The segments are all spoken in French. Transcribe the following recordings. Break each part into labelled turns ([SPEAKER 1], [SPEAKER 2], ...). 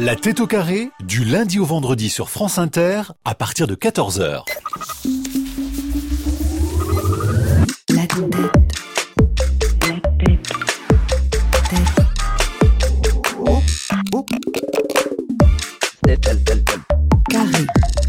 [SPEAKER 1] La tête au carré, du lundi au vendredi sur France Inter, à partir de 14h.
[SPEAKER 2] La tête. Carré.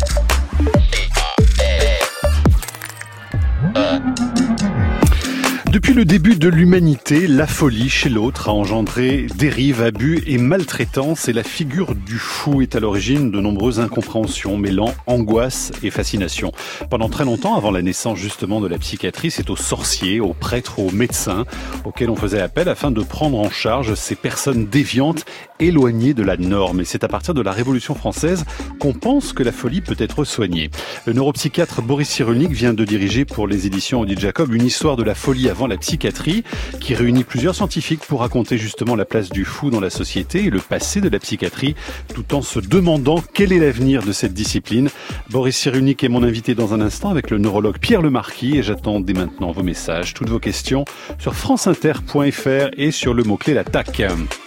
[SPEAKER 3] Depuis le début de l'humanité, la folie chez l'autre a engendré dérives, abus et maltraitance, et la figure du fou est à l'origine de nombreuses incompréhensions mêlant angoisse et fascination. Pendant très longtemps, avant la naissance justement de la psychiatrie, c'est aux sorciers, aux prêtres, aux médecins auxquels on faisait appel afin de prendre en charge ces personnes déviantes, éloignées de la norme. Et c'est à partir de la Révolution française qu'on pense que la folie peut être soignée. Le neuropsychiatre Boris Cyrulnik vient de diriger pour les éditions Odile Jacob une histoire de la folie avant la psychiatrie, qui réunit plusieurs scientifiques pour raconter justement la place du fou dans la société et le passé de la psychiatrie, tout en se demandant quel est l'avenir de cette discipline. Boris Cyrulnik est mon invité dans un instant avec le neurologue Pierre Lemarquis, et j'attends dès maintenant vos messages, toutes vos questions sur franceinter.fr et sur le mot-clé l'attaque.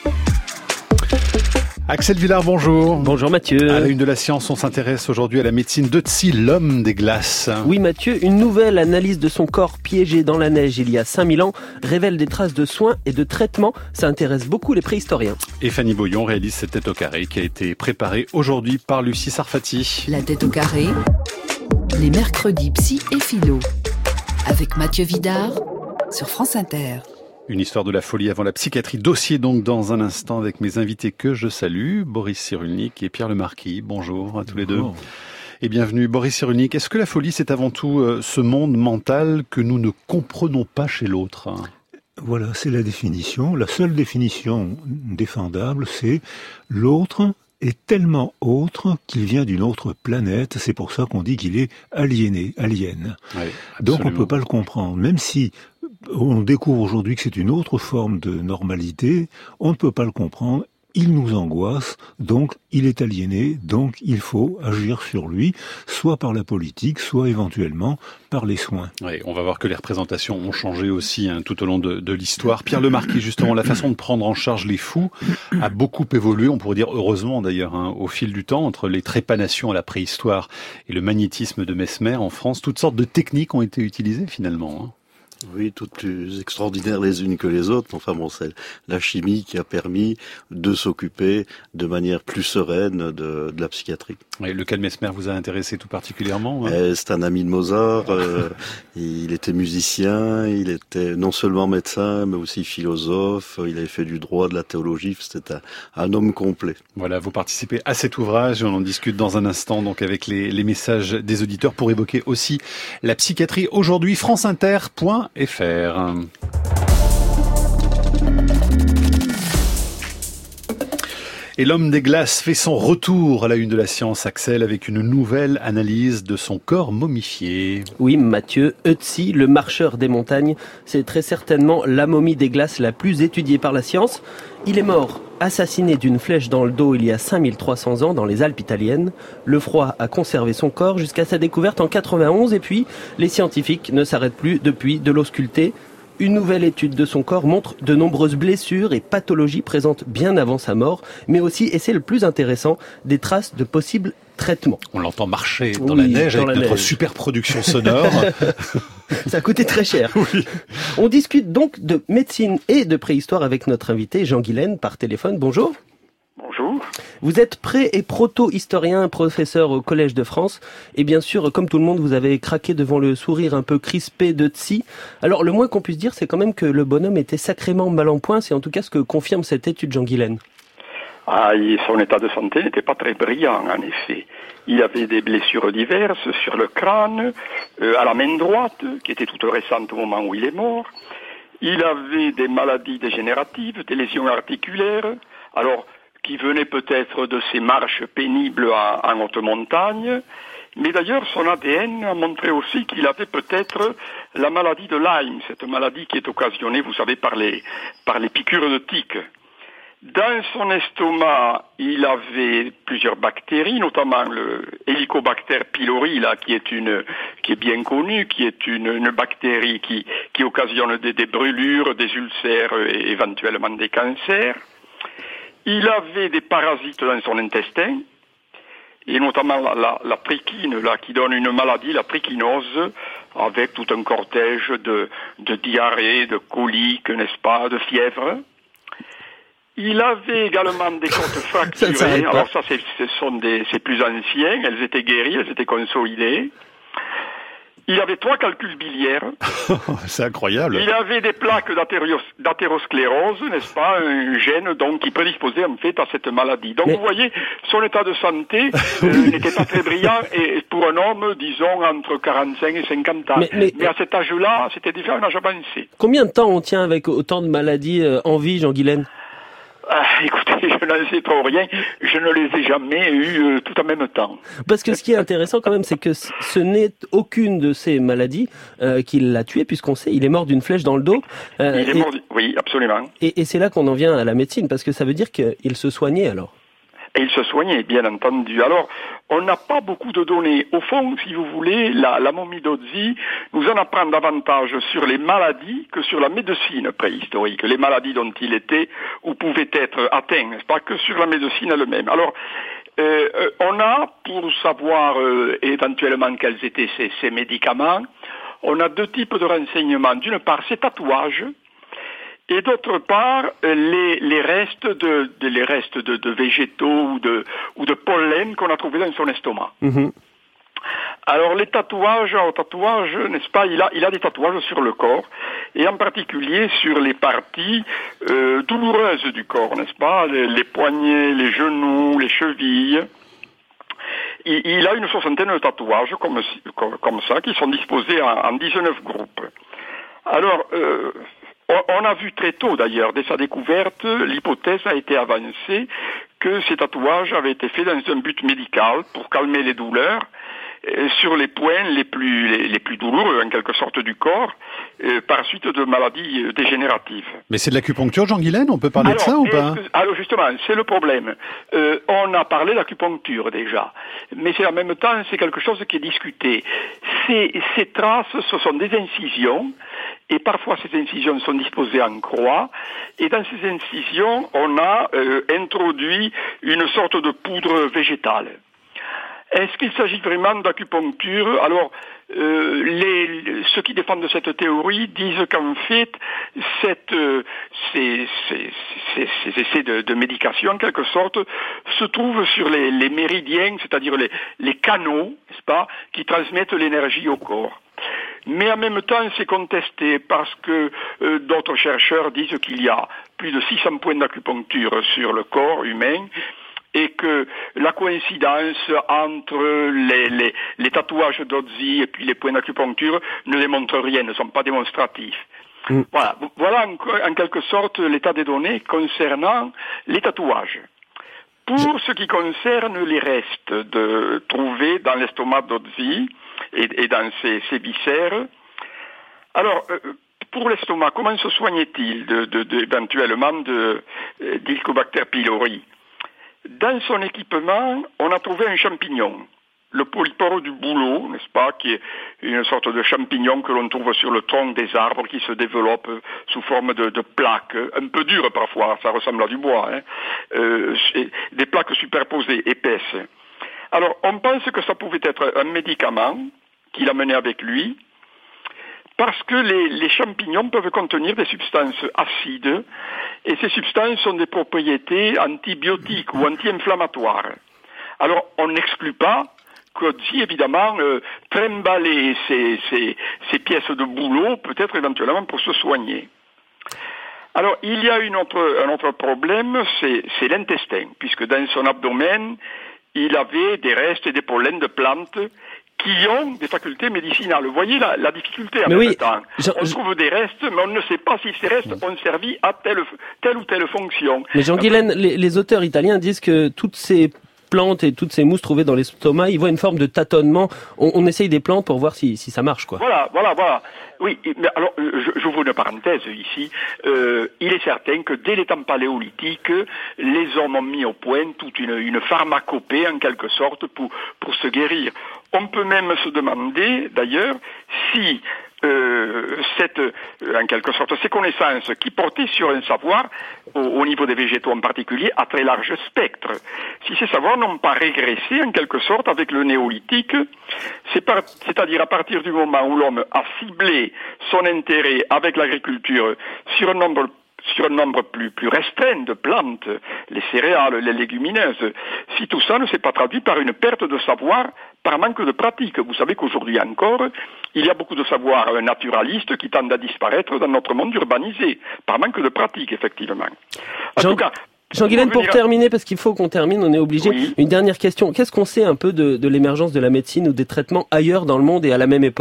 [SPEAKER 3] Axel Villard, bonjour.
[SPEAKER 4] Bonjour Mathieu.
[SPEAKER 3] À la une de la science, on s'intéresse aujourd'hui à la médecine d'Ötzi, l'homme des glaces.
[SPEAKER 4] Oui Mathieu, une nouvelle analyse de son corps piégé dans la neige il y a 5000 ans révèle des traces de soins et de traitements. Ça intéresse beaucoup les préhistoriens.
[SPEAKER 3] Et Fanny Boyon réalise cette tête au carré qui a été préparée aujourd'hui par Lucie Sarfati.
[SPEAKER 2] La tête au carré, les mercredis psy et philo, avec Mathieu Vidard sur France Inter.
[SPEAKER 3] Une histoire de la folie avant la psychiatrie. Dossier donc dans un instant avec mes invités que je salue, Boris Cyrulnik et Pierre Lemarquis. Bonjour à tous les deux. Et bienvenue. Boris Cyrulnik, est-ce que la folie c'est avant tout ce monde mental que nous ne comprenons pas chez l'autre ?
[SPEAKER 5] Voilà, c'est la définition. La seule définition défendable, c'est l'autre est tellement autre qu'il vient d'une autre planète. C'est pour ça qu'on dit qu'il est aliéné, alien.
[SPEAKER 3] Oui,
[SPEAKER 5] donc on ne peut pas le comprendre. Même si on découvre aujourd'hui que c'est une autre forme de normalité, on ne peut pas le comprendre. Il nous angoisse, donc il est aliéné, donc il faut agir sur lui, soit par la politique, soit éventuellement par les soins.
[SPEAKER 3] Oui, on va voir que les représentations ont changé aussi tout au long de l'histoire. Pierre Lemarquis, justement, la façon de prendre en charge les fous a beaucoup évolué, on pourrait dire heureusement d'ailleurs, au fil du temps, entre les trépanations à la préhistoire et le magnétisme de Mesmer en France. Toutes sortes de techniques ont été utilisées finalement.
[SPEAKER 6] Oui, toutes plus extraordinaires les unes que les autres. Enfin bon, c'est la chimie qui a permis de s'occuper de manière plus sereine de la psychiatrie.
[SPEAKER 3] Et lequel Mesmer vous a intéressé tout particulièrement ?
[SPEAKER 6] C'est un ami de Mozart, il était musicien, il était non seulement médecin, mais aussi philosophe, il avait fait du droit, de la théologie, c'était un homme complet.
[SPEAKER 3] Voilà, vous participez à cet ouvrage, on en discute dans un instant donc avec les messages des auditeurs pour évoquer aussi la psychiatrie. Aujourd'hui, franceinter.fr. Et l'homme des glaces fait son retour à la une de la science, Axel, avec une nouvelle analyse de son corps momifié.
[SPEAKER 4] Oui Mathieu, Ötzi, le marcheur des montagnes, c'est très certainement la momie des glaces la plus étudiée par la science. Il est mort, assassiné d'une flèche dans le dos il y a 5300 ans dans les Alpes italiennes. Le froid a conservé son corps jusqu'à sa découverte en 91 et puis les scientifiques ne s'arrêtent plus depuis de l'ausculter. Une nouvelle étude de son corps montre de nombreuses blessures et pathologies présentes bien avant sa mort, mais aussi, et c'est le plus intéressant, des traces de possibles traitements.
[SPEAKER 3] On l'entend marcher dans la neige avec notre super production sonore.
[SPEAKER 4] Ça a coûté très cher.
[SPEAKER 3] Oui.
[SPEAKER 4] On discute donc de médecine et de préhistoire avec notre invité Jean Guilaine par téléphone. Bonjour.
[SPEAKER 7] Bonjour.
[SPEAKER 4] Vous êtes pré- et proto-historien, professeur au Collège de France. Et bien sûr, comme tout le monde, vous avez craqué devant le sourire un peu crispé d'Ötzi. Alors, le moins qu'on puisse dire, c'est quand même que le bonhomme était sacrément mal en point. C'est en tout cas ce que confirme cette étude, Jean Guilaine.
[SPEAKER 7] Son état de santé n'était pas très brillant, en effet. Il avait des blessures diverses sur le crâne, à la main droite, qui était toute récente au moment où il est mort. Il avait des maladies dégénératives, des lésions articulaires. Alors, qui venait peut-être de ses marches pénibles en haute montagne, mais d'ailleurs son ADN a montré aussi qu'il avait peut-être la maladie de Lyme, cette maladie qui est occasionnée, vous savez, par les piqûres de tiques. Dans son estomac, il avait plusieurs bactéries, notamment le Helicobacter pylori, là, qui est bien connu, qui est une bactérie qui occasionne des brûlures, des ulcères et éventuellement des cancers. Il avait des parasites dans son intestin, et notamment la trichine, là, qui donne une maladie, la trichinose, avec tout un cortège de diarrhée, de coliques, n'est-ce pas, de fièvre. Il avait également des côtes fracturées. Alors ça, c'est plus ancien. Elles étaient guéries, elles étaient consolidées. Il avait 3 calculs biliaires.
[SPEAKER 3] C'est incroyable.
[SPEAKER 7] Il avait des plaques d'athérosclérose, n'est-ce pas, un gène donc qui prédisposait en fait à cette maladie. Donc vous voyez, son état de santé n'était pas très brillant et pour un homme, disons, entre 45 et 50 ans. Mais à cet âge-là, c'était déjà un âge avancé.
[SPEAKER 4] Combien de temps on tient avec autant de maladies en vie, Jean Guilaine?
[SPEAKER 7] Écoutez, je n'en sais trop rien. Je ne les ai jamais eues tout en même temps.
[SPEAKER 4] Parce que ce qui est intéressant quand même, c'est que ce n'est aucune de ces maladies qui l'a tué, puisqu'on sait, il est mort d'une flèche dans le dos.
[SPEAKER 7] Il est mort, oui, absolument.
[SPEAKER 4] Et c'est là qu'on en vient à la médecine, parce que ça veut dire qu'il se soignait alors.
[SPEAKER 7] Et il se soignait, bien entendu. Alors, on n'a pas beaucoup de données. Au fond, si vous voulez, la momie d'Ötzi nous en apprend davantage sur les maladies que sur la médecine préhistorique, les maladies dont il était ou pouvait être atteint, n'est-ce pas, que sur la médecine elle-même. Alors, on a, pour savoir éventuellement quels étaient ces médicaments, on a 2 types de renseignements. D'une part, ces tatouages, et d'autre part, les restes de végétaux ou de pollen qu'on a trouvé dans son estomac. Mm-hmm. Alors les tatouages, n'est-ce pas, il a des tatouages sur le corps, et en particulier sur les parties douloureuses du corps, n'est-ce pas, les poignets, les genoux, les chevilles. Il a une 60aine de tatouages comme ça, qui sont disposés en 19 groupes. Alors, on a vu très tôt d'ailleurs, dès sa découverte, l'hypothèse a été avancée que ces tatouages avaient été faits dans un but médical pour calmer les douleurs sur les points les plus douloureux en quelque sorte du corps par suite de maladies dégénératives.
[SPEAKER 3] Mais c'est de l'acupuncture, Jean Guilaine, on peut parler de ça ou pas?
[SPEAKER 7] Alors justement, c'est le problème. On a parlé d'acupuncture déjà, mais en même temps c'est quelque chose qui est discuté. Ces traces, ce sont des incisions, et parfois ces incisions sont disposées en croix, et dans ces incisions on a introduit une sorte de poudre végétale. Est-ce qu'il s'agit vraiment d'acupuncture? Alors, ceux qui défendent cette théorie disent qu'en fait, ces essais de médication, en quelque sorte, se trouvent sur les méridiens, c'est-à-dire les canaux, n'est-ce pas, qui transmettent l'énergie au corps. Mais en même temps, c'est contesté parce que d'autres chercheurs disent qu'il y a plus de 600 points d'acupuncture sur le corps humain, et que la coïncidence entre les tatouages d'Ötzi et puis les points d'acupuncture ne démontre rien, ne sont pas démonstratifs. Voilà en quelque sorte l'état des données concernant les tatouages. Pour ce qui concerne les restes trouvés dans l'estomac d'Ötzi et dans ses viscères, alors pour l'estomac, comment se soignait-il éventuellement d'Helicobacter pylori? Dans son équipement, on a trouvé un champignon, le polypore du bouleau, n'est-ce pas, qui est une sorte de champignon que l'on trouve sur le tronc des arbres qui se développe sous forme de plaques, un peu dures parfois, ça ressemble à du bois, des plaques superposées, épaisses. Alors, on pense que ça pouvait être un médicament qu'il amenait avec lui, parce que les champignons peuvent contenir des substances acides, et ces substances ont des propriétés antibiotiques ou anti-inflammatoires. Alors, on n'exclut pas qu'Ötzi, évidemment, trimballer ces pièces de bouleau, peut-être éventuellement pour se soigner. Alors, il y a un autre problème, c'est l'intestin, puisque dans son abdomen, il avait des restes et des pollens de plantes qui ont des facultés médicinales. Vous voyez la difficulté en même temps. On trouve des restes, mais on ne sait pas si ces restes ont servi à telle ou telle fonction.
[SPEAKER 4] Mais Jean Guilaine, les auteurs italiens disent que toutes ces plantes et toutes ces mousses trouvées dans l'estomac, ils voient une forme de tâtonnement. On essaye des plantes pour voir si ça marche, quoi.
[SPEAKER 7] Voilà. Oui, mais alors j'ouvre une parenthèse ici. Il est certain que dès les temps paléolithiques, les hommes ont mis au point toute une pharmacopée en quelque sorte pour se guérir. On peut même se demander d'ailleurs si en quelque sorte, ces connaissances qui portaient sur un savoir, au niveau des végétaux en particulier, à très large spectre, si ces savoirs n'ont pas régressé en quelque sorte avec le néolithique, c'est-à-dire à partir du moment où l'homme a ciblé son intérêt avec l'agriculture sur un nombre plus restreint de plantes, les céréales, les légumineuses, si tout ça ne s'est pas traduit par une perte de savoir, par manque de pratique. Vous savez qu'aujourd'hui encore, il y a beaucoup de savoirs naturalistes qui tendent à disparaître dans notre monde urbanisé, par manque de pratique, effectivement. En tout cas,
[SPEAKER 4] Jean-Guylaine, pour terminer, parce qu'il faut qu'on termine, on est obligé. Oui. Une dernière question. Qu'est-ce qu'on sait un peu de l'émergence de la médecine ou des traitements ailleurs dans le monde et à la même époque ?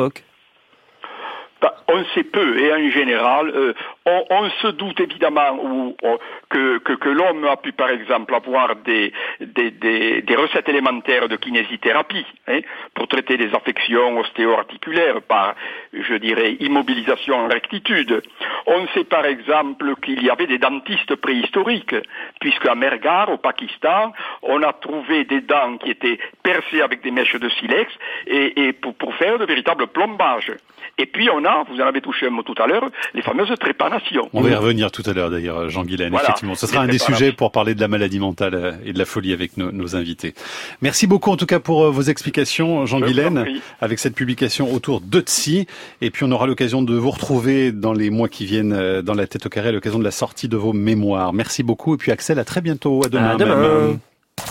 [SPEAKER 7] On sait peu, et en général, on se doute évidemment que l'homme a pu par exemple avoir des recettes élémentaires de kinésithérapie, pour traiter des affections ostéo-articulaires par, je dirais, immobilisation en rectitude. On sait par exemple qu'il y avait des dentistes préhistoriques, puisqu'à Mehrgarh, au Pakistan, on a trouvé des dents qui étaient percées avec des mèches de silex et pour faire de véritables plombages. Et puis on a, vous en avez touché un mot tout à l'heure, les fameuses trépanations.
[SPEAKER 3] On va y revenir tout à l'heure d'ailleurs, Jean-Guylaine, voilà, effectivement. Ce sera un des sujets pour parler de la maladie mentale et de la folie avec nos invités. Merci beaucoup en tout cas pour vos explications, Jean-Guylaine, avec cette publication autour d'Ötzi. Et puis on aura l'occasion de vous retrouver dans les mois qui viennent dans la tête au carré à l'occasion de la sortie de vos mémoires. Merci beaucoup et puis Axel, à très bientôt. À demain.
[SPEAKER 4] À demain.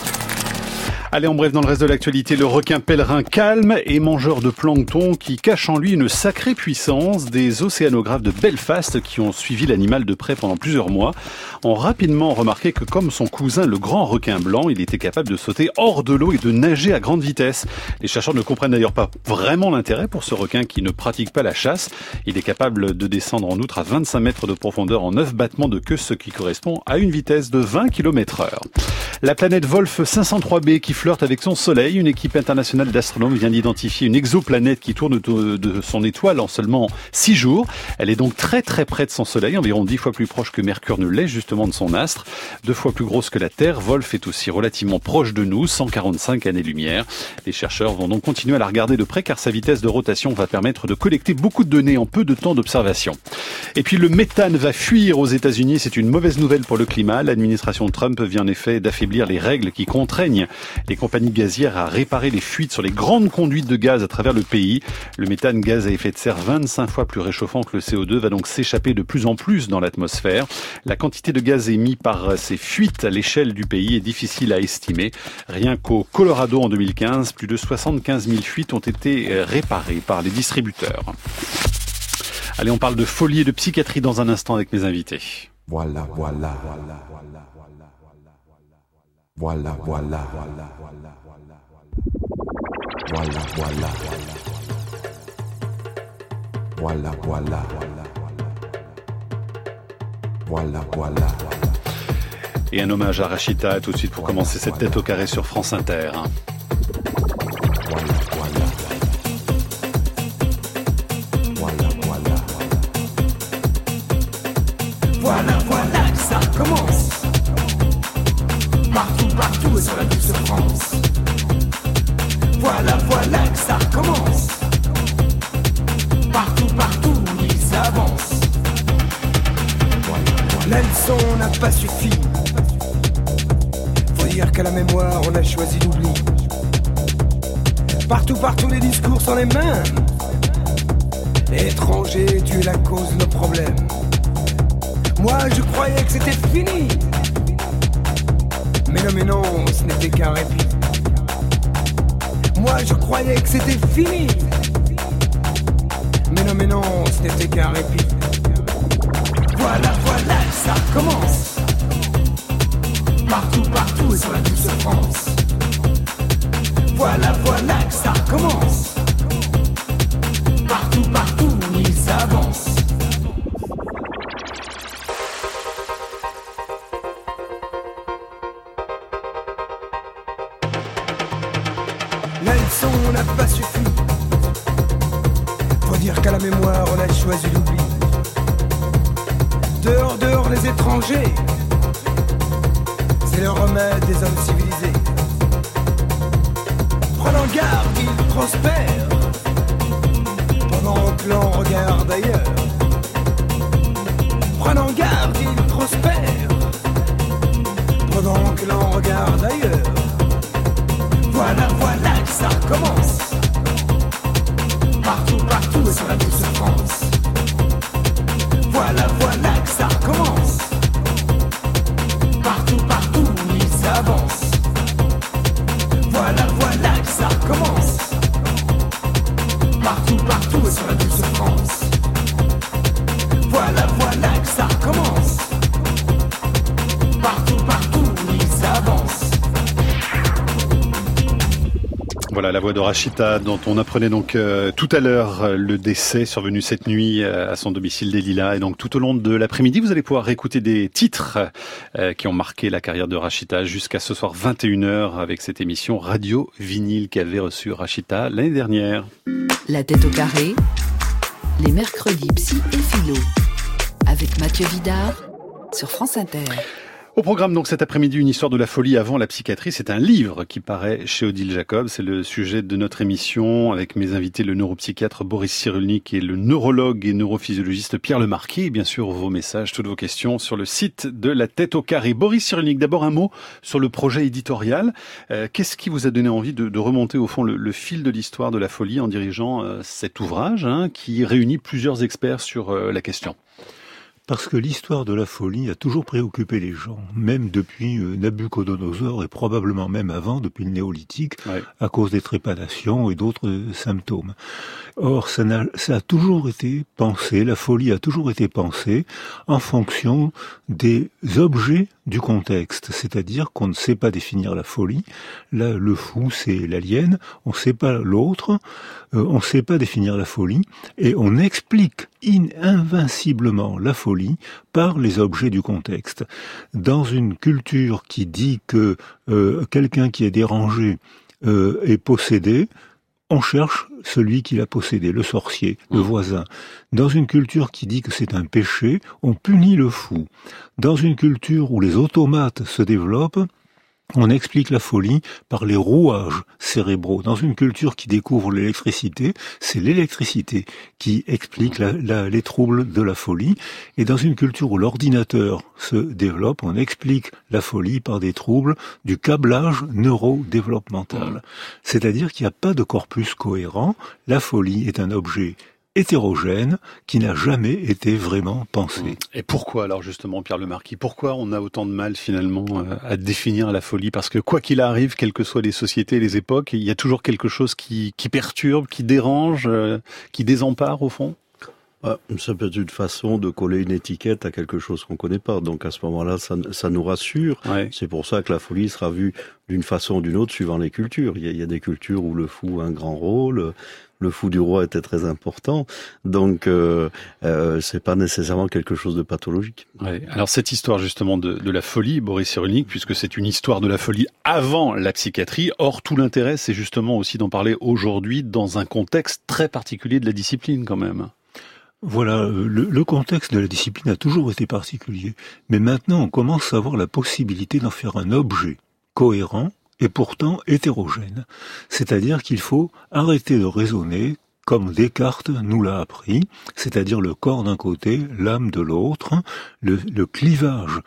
[SPEAKER 3] Allez, en bref, dans le reste de l'actualité, le requin pèlerin calme et mangeur de plancton qui cache en lui une sacrée puissance. Des océanographes de Belfast qui ont suivi l'animal de près pendant plusieurs mois ont rapidement remarqué que comme son cousin, le grand requin blanc, il était capable de sauter hors de l'eau et de nager à grande vitesse. Les chercheurs ne comprennent d'ailleurs pas vraiment l'intérêt pour ce requin qui ne pratique pas la chasse. Il est capable de descendre en outre à 25 mètres de profondeur en 9 battements de queue, ce qui correspond à une vitesse de 20 km/h. La planète Wolf 503b qui flirte avec son soleil. Une équipe internationale d'astronomes vient d'identifier une exoplanète qui tourne autour de son étoile en seulement 6 jours. Elle est donc très très près de son soleil, environ 10 fois plus proche que Mercure ne l'est justement de son astre. 2 fois plus grosse que la Terre, Wolf est aussi relativement proche de nous, 145 années-lumière. Les chercheurs vont donc continuer à la regarder de près car sa vitesse de rotation va permettre de collecter beaucoup de données en peu de temps d'observation. Et puis le méthane va fuir aux États-Unis, c'est une mauvaise nouvelle pour le climat. L'administration Trump vient en effet d'affaiblir les règles qui contraignent les compagnies gazières à réparer les fuites sur les grandes conduites de gaz à travers le pays. Le méthane, gaz à effet de serre 25 fois plus réchauffant que le CO2, va donc s'échapper de plus en plus dans l'atmosphère. La quantité de gaz émis par ces fuites à l'échelle du pays est difficile à estimer. Rien qu'au Colorado en 2015, plus de 75 000 fuites ont été réparées par les distributeurs. Allez, on parle de folie et de psychiatrie dans un instant avec mes invités.
[SPEAKER 8] Voilà.
[SPEAKER 3] Et un hommage à Rachita tout de suite pour commencer cette tête au carré sur France Inter.
[SPEAKER 9] Voilà que ça commence. Partout et sur la douce France. Voilà que ça commence. Partout ils avancent. La leçon n'a pas suffi. Faut dire qu'à la mémoire on a choisi l'oubli. Partout les discours sont les mêmes. L'étranger tue la cause de nos problèmes. Moi je croyais que c'était fini. Mais non, ce n'était qu'un répit. Moi je croyais que c'était fini. Mais non, ce n'était qu'un répit. Voilà que ça commence. Partout et sur la douce France. Voilà que ça commence. Partout ils avancent. La leçon n'a pas suffi. Faut dire qu'à la mémoire on a choisi l'oubli. Dehors, dehors les étrangers, c'est le remède des hommes civilisés. Prenons garde, ils prospèrent, pendant que l'on regarde ailleurs. Prenons garde, ils prospèrent, pendant que l'on regarde ailleurs. Voilà, voilà que ça recommence. Partout, partout et sur la douce France. Voilà, voilà que ça recommence. Partout, partout, oui, ça avance. Voilà, voilà que ça recommence. Partout, partout et sur la douce France. Voilà, voilà que ça recommence. Partout, partout, oui, ça avance.
[SPEAKER 3] Voilà la voix de Rachita dont on apprenait donc tout à l'heure le décès survenu cette nuit à son domicile des Lilas. Et donc tout au long de l'après-midi, vous allez pouvoir réécouter des titres qui ont marqué la carrière de Rachita jusqu'à ce soir 21h avec cette émission Radio Vinyle qu'avait reçue Rachita l'année dernière.
[SPEAKER 2] La tête au carré, les mercredis psy et philo, avec Mathieu Vidard sur France Inter.
[SPEAKER 3] Au programme donc cet après-midi, une histoire de la folie avant la psychiatrie. C'est un livre qui paraît chez Odile Jacob. C'est le sujet de notre émission avec mes invités, le neuropsychiatre Boris Cyrulnik et le neurologue et neurophysiologiste Pierre Lemarquis. Et bien sûr, vos messages, toutes vos questions sur le site de La Tête au Carré. Boris Cyrulnik, d'abord un mot sur le projet éditorial. Qu'est-ce qui vous a donné envie de remonter au fond le fil de l'histoire de la folie en dirigeant cet ouvrage qui réunit plusieurs experts sur la question ?
[SPEAKER 5] Parce que l'histoire de la folie a toujours préoccupé les gens, même depuis Nabucodonosor et probablement même avant, depuis le néolithique, à cause des trépanations et d'autres symptômes. Or, ça a toujours été pensé, la folie a toujours été pensée en fonction des objets du contexte, c'est-à-dire qu'on ne sait pas définir la folie. Là, le fou, c'est l'alien, on ne sait pas l'autre, on ne sait pas définir la folie, et on explique invinciblement la folie par les objets du contexte. Dans une culture qui dit que quelqu'un qui est dérangé est possédé, on cherche celui qui l'a possédé, le sorcier, le voisin. Dans une culture qui dit que c'est un péché, on punit le fou. Dans une culture où les automates se développent, on explique la folie par les rouages cérébraux. Dans une culture qui découvre l'électricité, c'est l'électricité qui explique les troubles de la folie. Et dans une culture où l'ordinateur se développe, on explique la folie par des troubles du câblage neurodéveloppemental. C'est-à-dire qu'il n'y a pas de corpus cohérent. La folie est un objet hétérogène qui n'a jamais été vraiment pensé.
[SPEAKER 3] Et pourquoi alors justement, Pierre Lemarquis, pourquoi on a autant de mal finalement à définir la folie ? Parce que quoi qu'il arrive, quelles que soient les sociétés et les époques, il y a toujours quelque chose qui perturbe, qui dérange, qui désempare au fond ?
[SPEAKER 6] Ça peut être une façon de coller une étiquette à quelque chose qu'on connaît pas. Donc à ce moment-là, ça nous rassure. Ouais. C'est pour ça que la folie sera vue d'une façon ou d'une autre suivant les cultures. Il y a des cultures où le fou a un grand rôle. Le fou du roi était très important, donc c'est pas nécessairement quelque chose de pathologique.
[SPEAKER 3] Ouais. Alors cette histoire justement de la folie, Boris Cyrulnik, puisque c'est une histoire de la folie avant la psychiatrie, or tout l'intérêt c'est justement aussi d'en parler aujourd'hui dans un contexte très particulier de la discipline quand même.
[SPEAKER 5] Voilà, le contexte de la discipline a toujours été particulier, mais maintenant on commence à avoir la possibilité d'en faire un objet cohérent et pourtant hétérogène. C'est-à-dire qu'il faut arrêter de raisonner comme Descartes nous l'a appris, c'est-à-dire le corps d'un côté, l'âme de l'autre, le clivage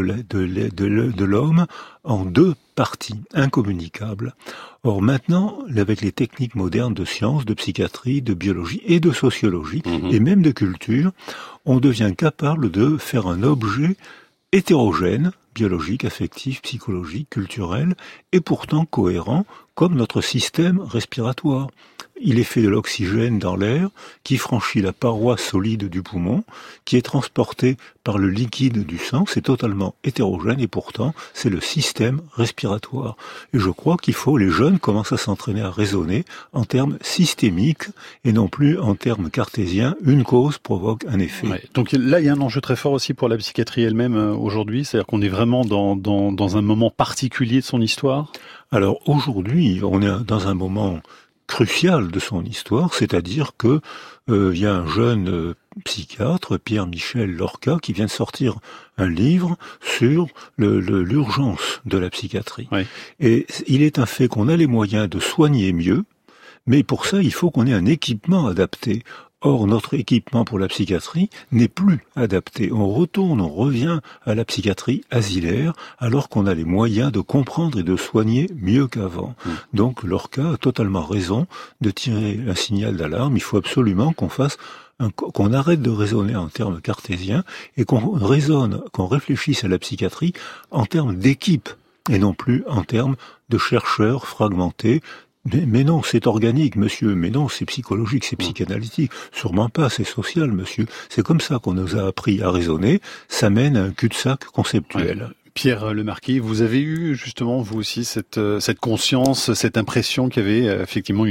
[SPEAKER 5] de l'homme en deux parties incommunicables. Or maintenant, avec les techniques modernes de sciences, de psychiatrie, de biologie et de sociologie, et même de culture, on devient capable de faire un objet hétérogène, biologique, affectif, psychologique, culturel, et pourtant cohérent, comme notre système respiratoire. Il est fait de l'oxygène dans l'air, qui franchit la paroi solide du poumon, qui est transporté par le liquide du sang, c'est totalement hétérogène, et pourtant, c'est le système respiratoire. Et je crois les jeunes commencent à s'entraîner à raisonner en termes systémiques, et non plus en termes cartésiens, une cause provoque un effet.
[SPEAKER 3] Ouais. Donc là, il y a un enjeu très fort aussi pour la psychiatrie elle-même aujourd'hui, c'est-à-dire qu'on est vraiment dans un moment particulier de son histoire.
[SPEAKER 5] Alors aujourd'hui, on est dans un moment crucial de son histoire, c'est-à-dire que il y a un jeune psychiatre, Pierre-Michel Lorca, qui vient de sortir un livre sur l'urgence de la psychiatrie. Oui. Et il est un fait qu'on a les moyens de soigner mieux, mais pour ça, il faut qu'on ait un équipement adapté. Or, notre équipement pour la psychiatrie n'est plus adapté. On revient à la psychiatrie asilaire, alors qu'on a les moyens de comprendre et de soigner mieux qu'avant. Donc, Lorca a totalement raison de tirer un signal d'alarme. Il faut absolument qu'on arrête de raisonner en termes cartésiens et qu'on réfléchisse à la psychiatrie en termes d'équipe et non plus en termes de chercheurs fragmentés. Mais non, c'est organique, monsieur. Mais non, c'est psychologique, c'est psychanalytique. Sûrement pas, c'est social, monsieur. C'est comme ça qu'on nous a appris à raisonner. Ça mène à un cul-de-sac conceptuel.
[SPEAKER 3] Ouais. Pierre Lemarquis, vous avez eu justement, vous aussi, cette conscience, cette impression qu'il y avait effectivement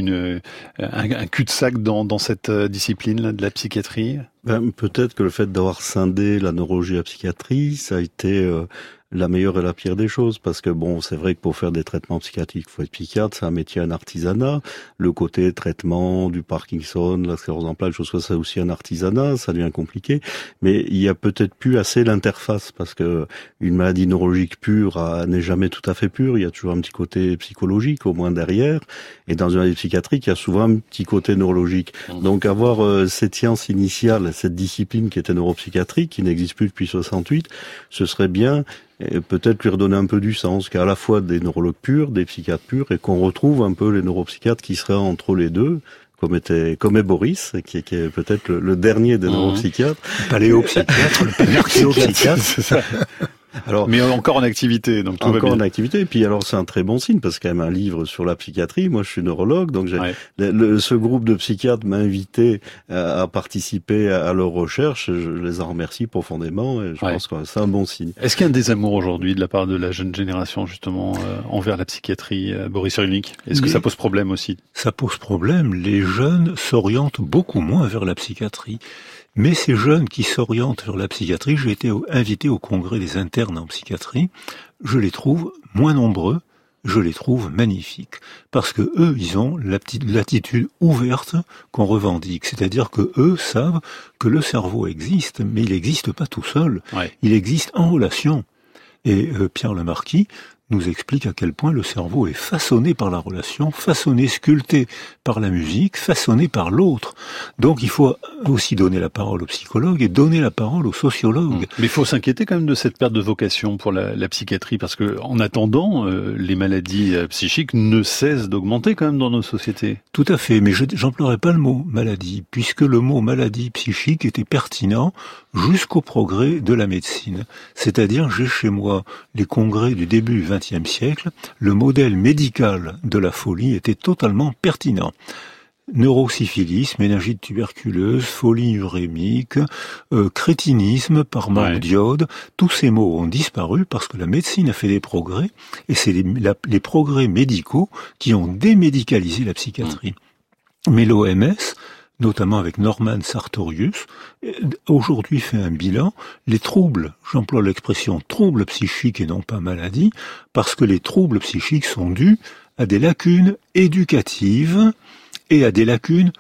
[SPEAKER 3] un cul-de-sac dans cette discipline-là de la psychiatrie?
[SPEAKER 6] Peut-être que le fait d'avoir scindé la neurologie et la psychiatrie, ça a été la meilleure et la pire des choses, parce que bon, c'est vrai que pour faire des traitements psychiatriques, il faut être psychiatre, c'est un métier, un artisanat. Le côté traitement du Parkinson, la sclérose en plaques, chose comme ça, c'est aussi un artisanat, ça devient compliqué. Mais il y a peut-être plus assez l'interface, parce que une maladie neurologique pure n'est jamais tout à fait pure. Il y a toujours un petit côté psychologique, au moins derrière. Et dans une maladie psychiatrique, il y a souvent un petit côté neurologique. Donc avoir cette science initiale, cette discipline qui était neuropsychiatrique, qui n'existe plus depuis 68, ce serait bien. Et peut-être lui redonner un peu du sens, qu'à la fois des neurologues purs, des psychiatres purs, et qu'on retrouve un peu les neuropsychiatres qui seraient entre les deux, comme est Boris, qui est peut-être le dernier des neuropsychiatres.
[SPEAKER 5] Paléopsychiatre, le paléopsychiatre, c'est ça.
[SPEAKER 3] Alors, mais encore en activité, donc tout va bien.
[SPEAKER 6] Encore en activité, et puis alors c'est un très bon signe, parce qu'il y a quand même un livre sur la psychiatrie. Moi, je suis neurologue, donc ce groupe de psychiatres m'a invité à participer à leurs recherches. Je les en remercie profondément, et je pense que c'est un bon signe.
[SPEAKER 3] Est-ce qu'il y a un désamour aujourd'hui de la part de la jeune génération, justement, envers la psychiatrie, Boris Cyrulnik? Est-ce que ça pose problème aussi?
[SPEAKER 5] Ça pose problème. Les jeunes s'orientent beaucoup moins vers la psychiatrie. Mais ces jeunes qui s'orientent vers la psychiatrie, j'ai été invité au congrès des internes en psychiatrie, je les trouve moins nombreux, je les trouve magnifiques. Parce que eux, ils ont l'attitude ouverte qu'on revendique. C'est-à-dire que eux savent que le cerveau existe, mais il n'existe pas tout seul. Ouais. Il existe en relation. Et Pierre Lemarquis nous explique à quel point le cerveau est façonné par la relation, façonné, sculpté par la musique, façonné par l'autre. Donc il faut aussi donner la parole aux psychologues et donner la parole aux sociologues.
[SPEAKER 3] Mais il faut s'inquiéter quand même de cette perte de vocation pour la psychiatrie, parce que en attendant, les maladies psychiques ne cessent d'augmenter quand même dans nos sociétés.
[SPEAKER 5] Tout à fait, mais j'emploierai pas le mot maladie, puisque le mot maladie psychique était pertinent jusqu'au progrès de la médecine. C'est-à-dire, j'ai chez moi les congrès du début du XXe siècle, le modèle médical de la folie était totalement pertinent. Neurosyphilis, méningite tuberculeuse, folie urémique, crétinisme par manque d'iode, tous ces mots ont disparu parce que la médecine a fait des progrès, et c'est les progrès médicaux qui ont démédicalisé la psychiatrie. Mais l'OMS, notamment avec Norman Sartorius, aujourd'hui fait un bilan. Les troubles, j'emploie l'expression troubles psychiques et non pas maladies, parce que les troubles psychiques sont dus à des lacunes éducatives et à des lacunes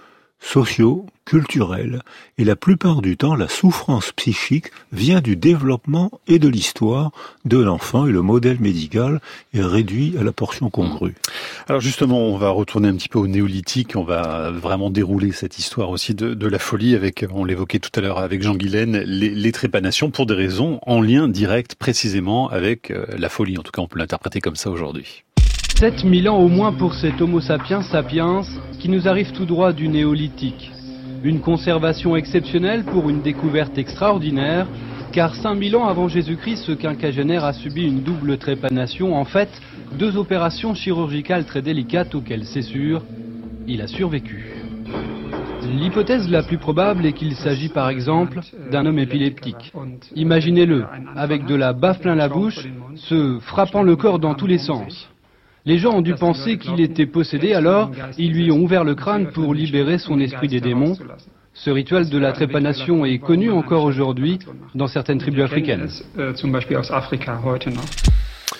[SPEAKER 5] socio-culturelles. Et la plupart du temps, la souffrance psychique vient du développement et de l'histoire de l'enfant, et le modèle médical est réduit à la portion congrue.
[SPEAKER 3] Alors justement, on va retourner un petit peu au néolithique, on va vraiment dérouler cette histoire aussi de la folie avec, on l'évoquait tout à l'heure avec Jean Guilaine, les trépanations pour des raisons en lien direct précisément avec la folie. En tout cas, on peut l'interpréter comme ça aujourd'hui.
[SPEAKER 8] 7000 ans au moins pour cet Homo sapiens sapiens qui nous arrive tout droit du néolithique. Une conservation exceptionnelle pour une découverte extraordinaire, car 5000 ans avant Jésus-Christ, ce quinquagénaire a subi une double trépanation, en fait, 2 opérations chirurgicales très délicates auxquelles, c'est sûr, il a survécu. L'hypothèse la plus probable est qu'il s'agit par exemple d'un homme épileptique. Imaginez-le, avec de la baffe plein la bouche, se frappant le corps dans tous les sens. Les gens ont dû penser qu'il était possédé, alors ils lui ont ouvert le crâne pour libérer son esprit des démons. Ce rituel de la trépanation est connu encore aujourd'hui dans certaines tribus africaines.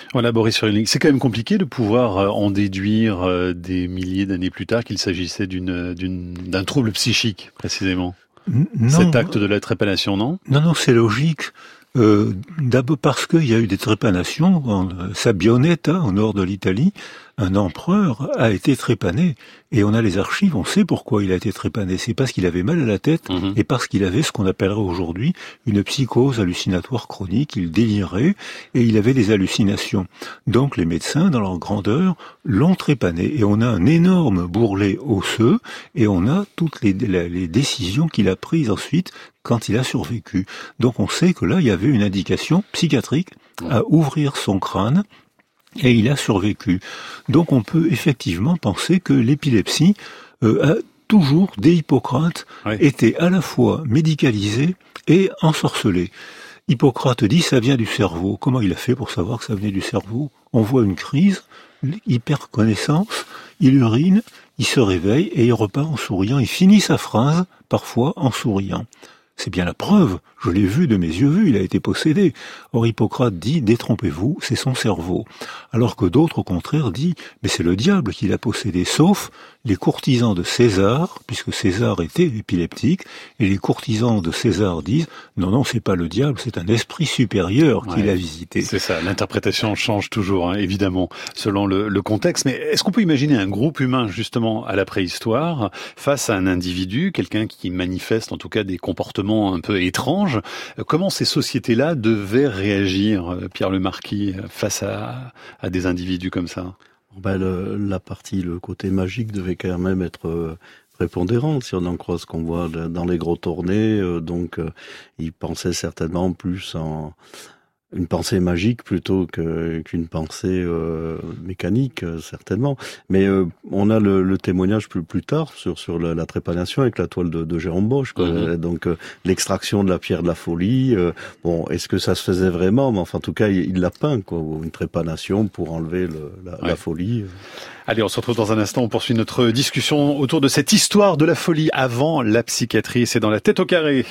[SPEAKER 3] Voilà, Boris Cyrulnik, c'est quand même compliqué de pouvoir en déduire des milliers d'années plus tard qu'il s'agissait d'un trouble psychique, précisément.
[SPEAKER 5] Non.
[SPEAKER 3] Cet acte de la trépanation, non?
[SPEAKER 5] Non, c'est logique. D'abord parce qu'il y a eu des trépanations en Sabioneta, au nord de l'Italie. Un empereur a été trépané. Et on a les archives, on sait pourquoi il a été trépané. C'est parce qu'il avait mal à la tête et parce qu'il avait ce qu'on appellerait aujourd'hui une psychose hallucinatoire chronique. Il délirait et il avait des hallucinations. Donc les médecins, dans leur grandeur, l'ont trépané. Et on a un énorme bourrelet osseux et on a toutes les décisions qu'il a prises ensuite quand il a survécu. Donc on sait que là, il y avait une indication psychiatrique à ouvrir son crâne. Et il a survécu. Donc on peut effectivement penser que l'épilepsie a toujours, dès Hippocrate, été à la fois médicalisée et ensorcelée. Hippocrate dit ça vient du cerveau. Comment il a fait pour savoir que ça venait du cerveau? On voit une crise, il perd connaissance, il urine, il se réveille et il repart en souriant. Il finit sa phrase, parfois en souriant. C'est bien la preuve, je l'ai vu de mes yeux vus, il a été possédé. Or Hippocrate dit, détrompez-vous, c'est son cerveau. Alors que d'autres, au contraire, disent, mais c'est le diable qui l'a possédé, sauf les courtisans de César, puisque César était épileptique, et les courtisans de César disent, non, c'est pas le diable, c'est un esprit supérieur qui l'a visité.
[SPEAKER 3] C'est ça, l'interprétation change toujours, évidemment, selon le contexte. Mais est-ce qu'on peut imaginer un groupe humain, justement, à la préhistoire, face à un individu, quelqu'un qui manifeste, en tout cas, des comportements un peu étranges? Comment ces sociétés-là devaient réagir, Pierre Le Marquis, face à des individus comme ça?
[SPEAKER 6] Le côté magique devait quand même être prépondérant, si on en croit ce qu'on voit dans les gros tournées. Il pensait certainement plus en une pensée magique plutôt qu'une pensée mécanique, certainement. Mais on a le témoignage plus tard sur la trépanation avec la toile de Jérôme Bosch, quoi. Donc l'extraction de la pierre de la folie. Est-ce que ça se faisait vraiment? Mais enfin, en tout cas, il l'a peint, quoi, une trépanation pour enlever la folie.
[SPEAKER 3] Allez, on se retrouve dans un instant. On poursuit notre discussion autour de cette histoire de la folie avant la psychiatrie. C'est dans La Tête au carré.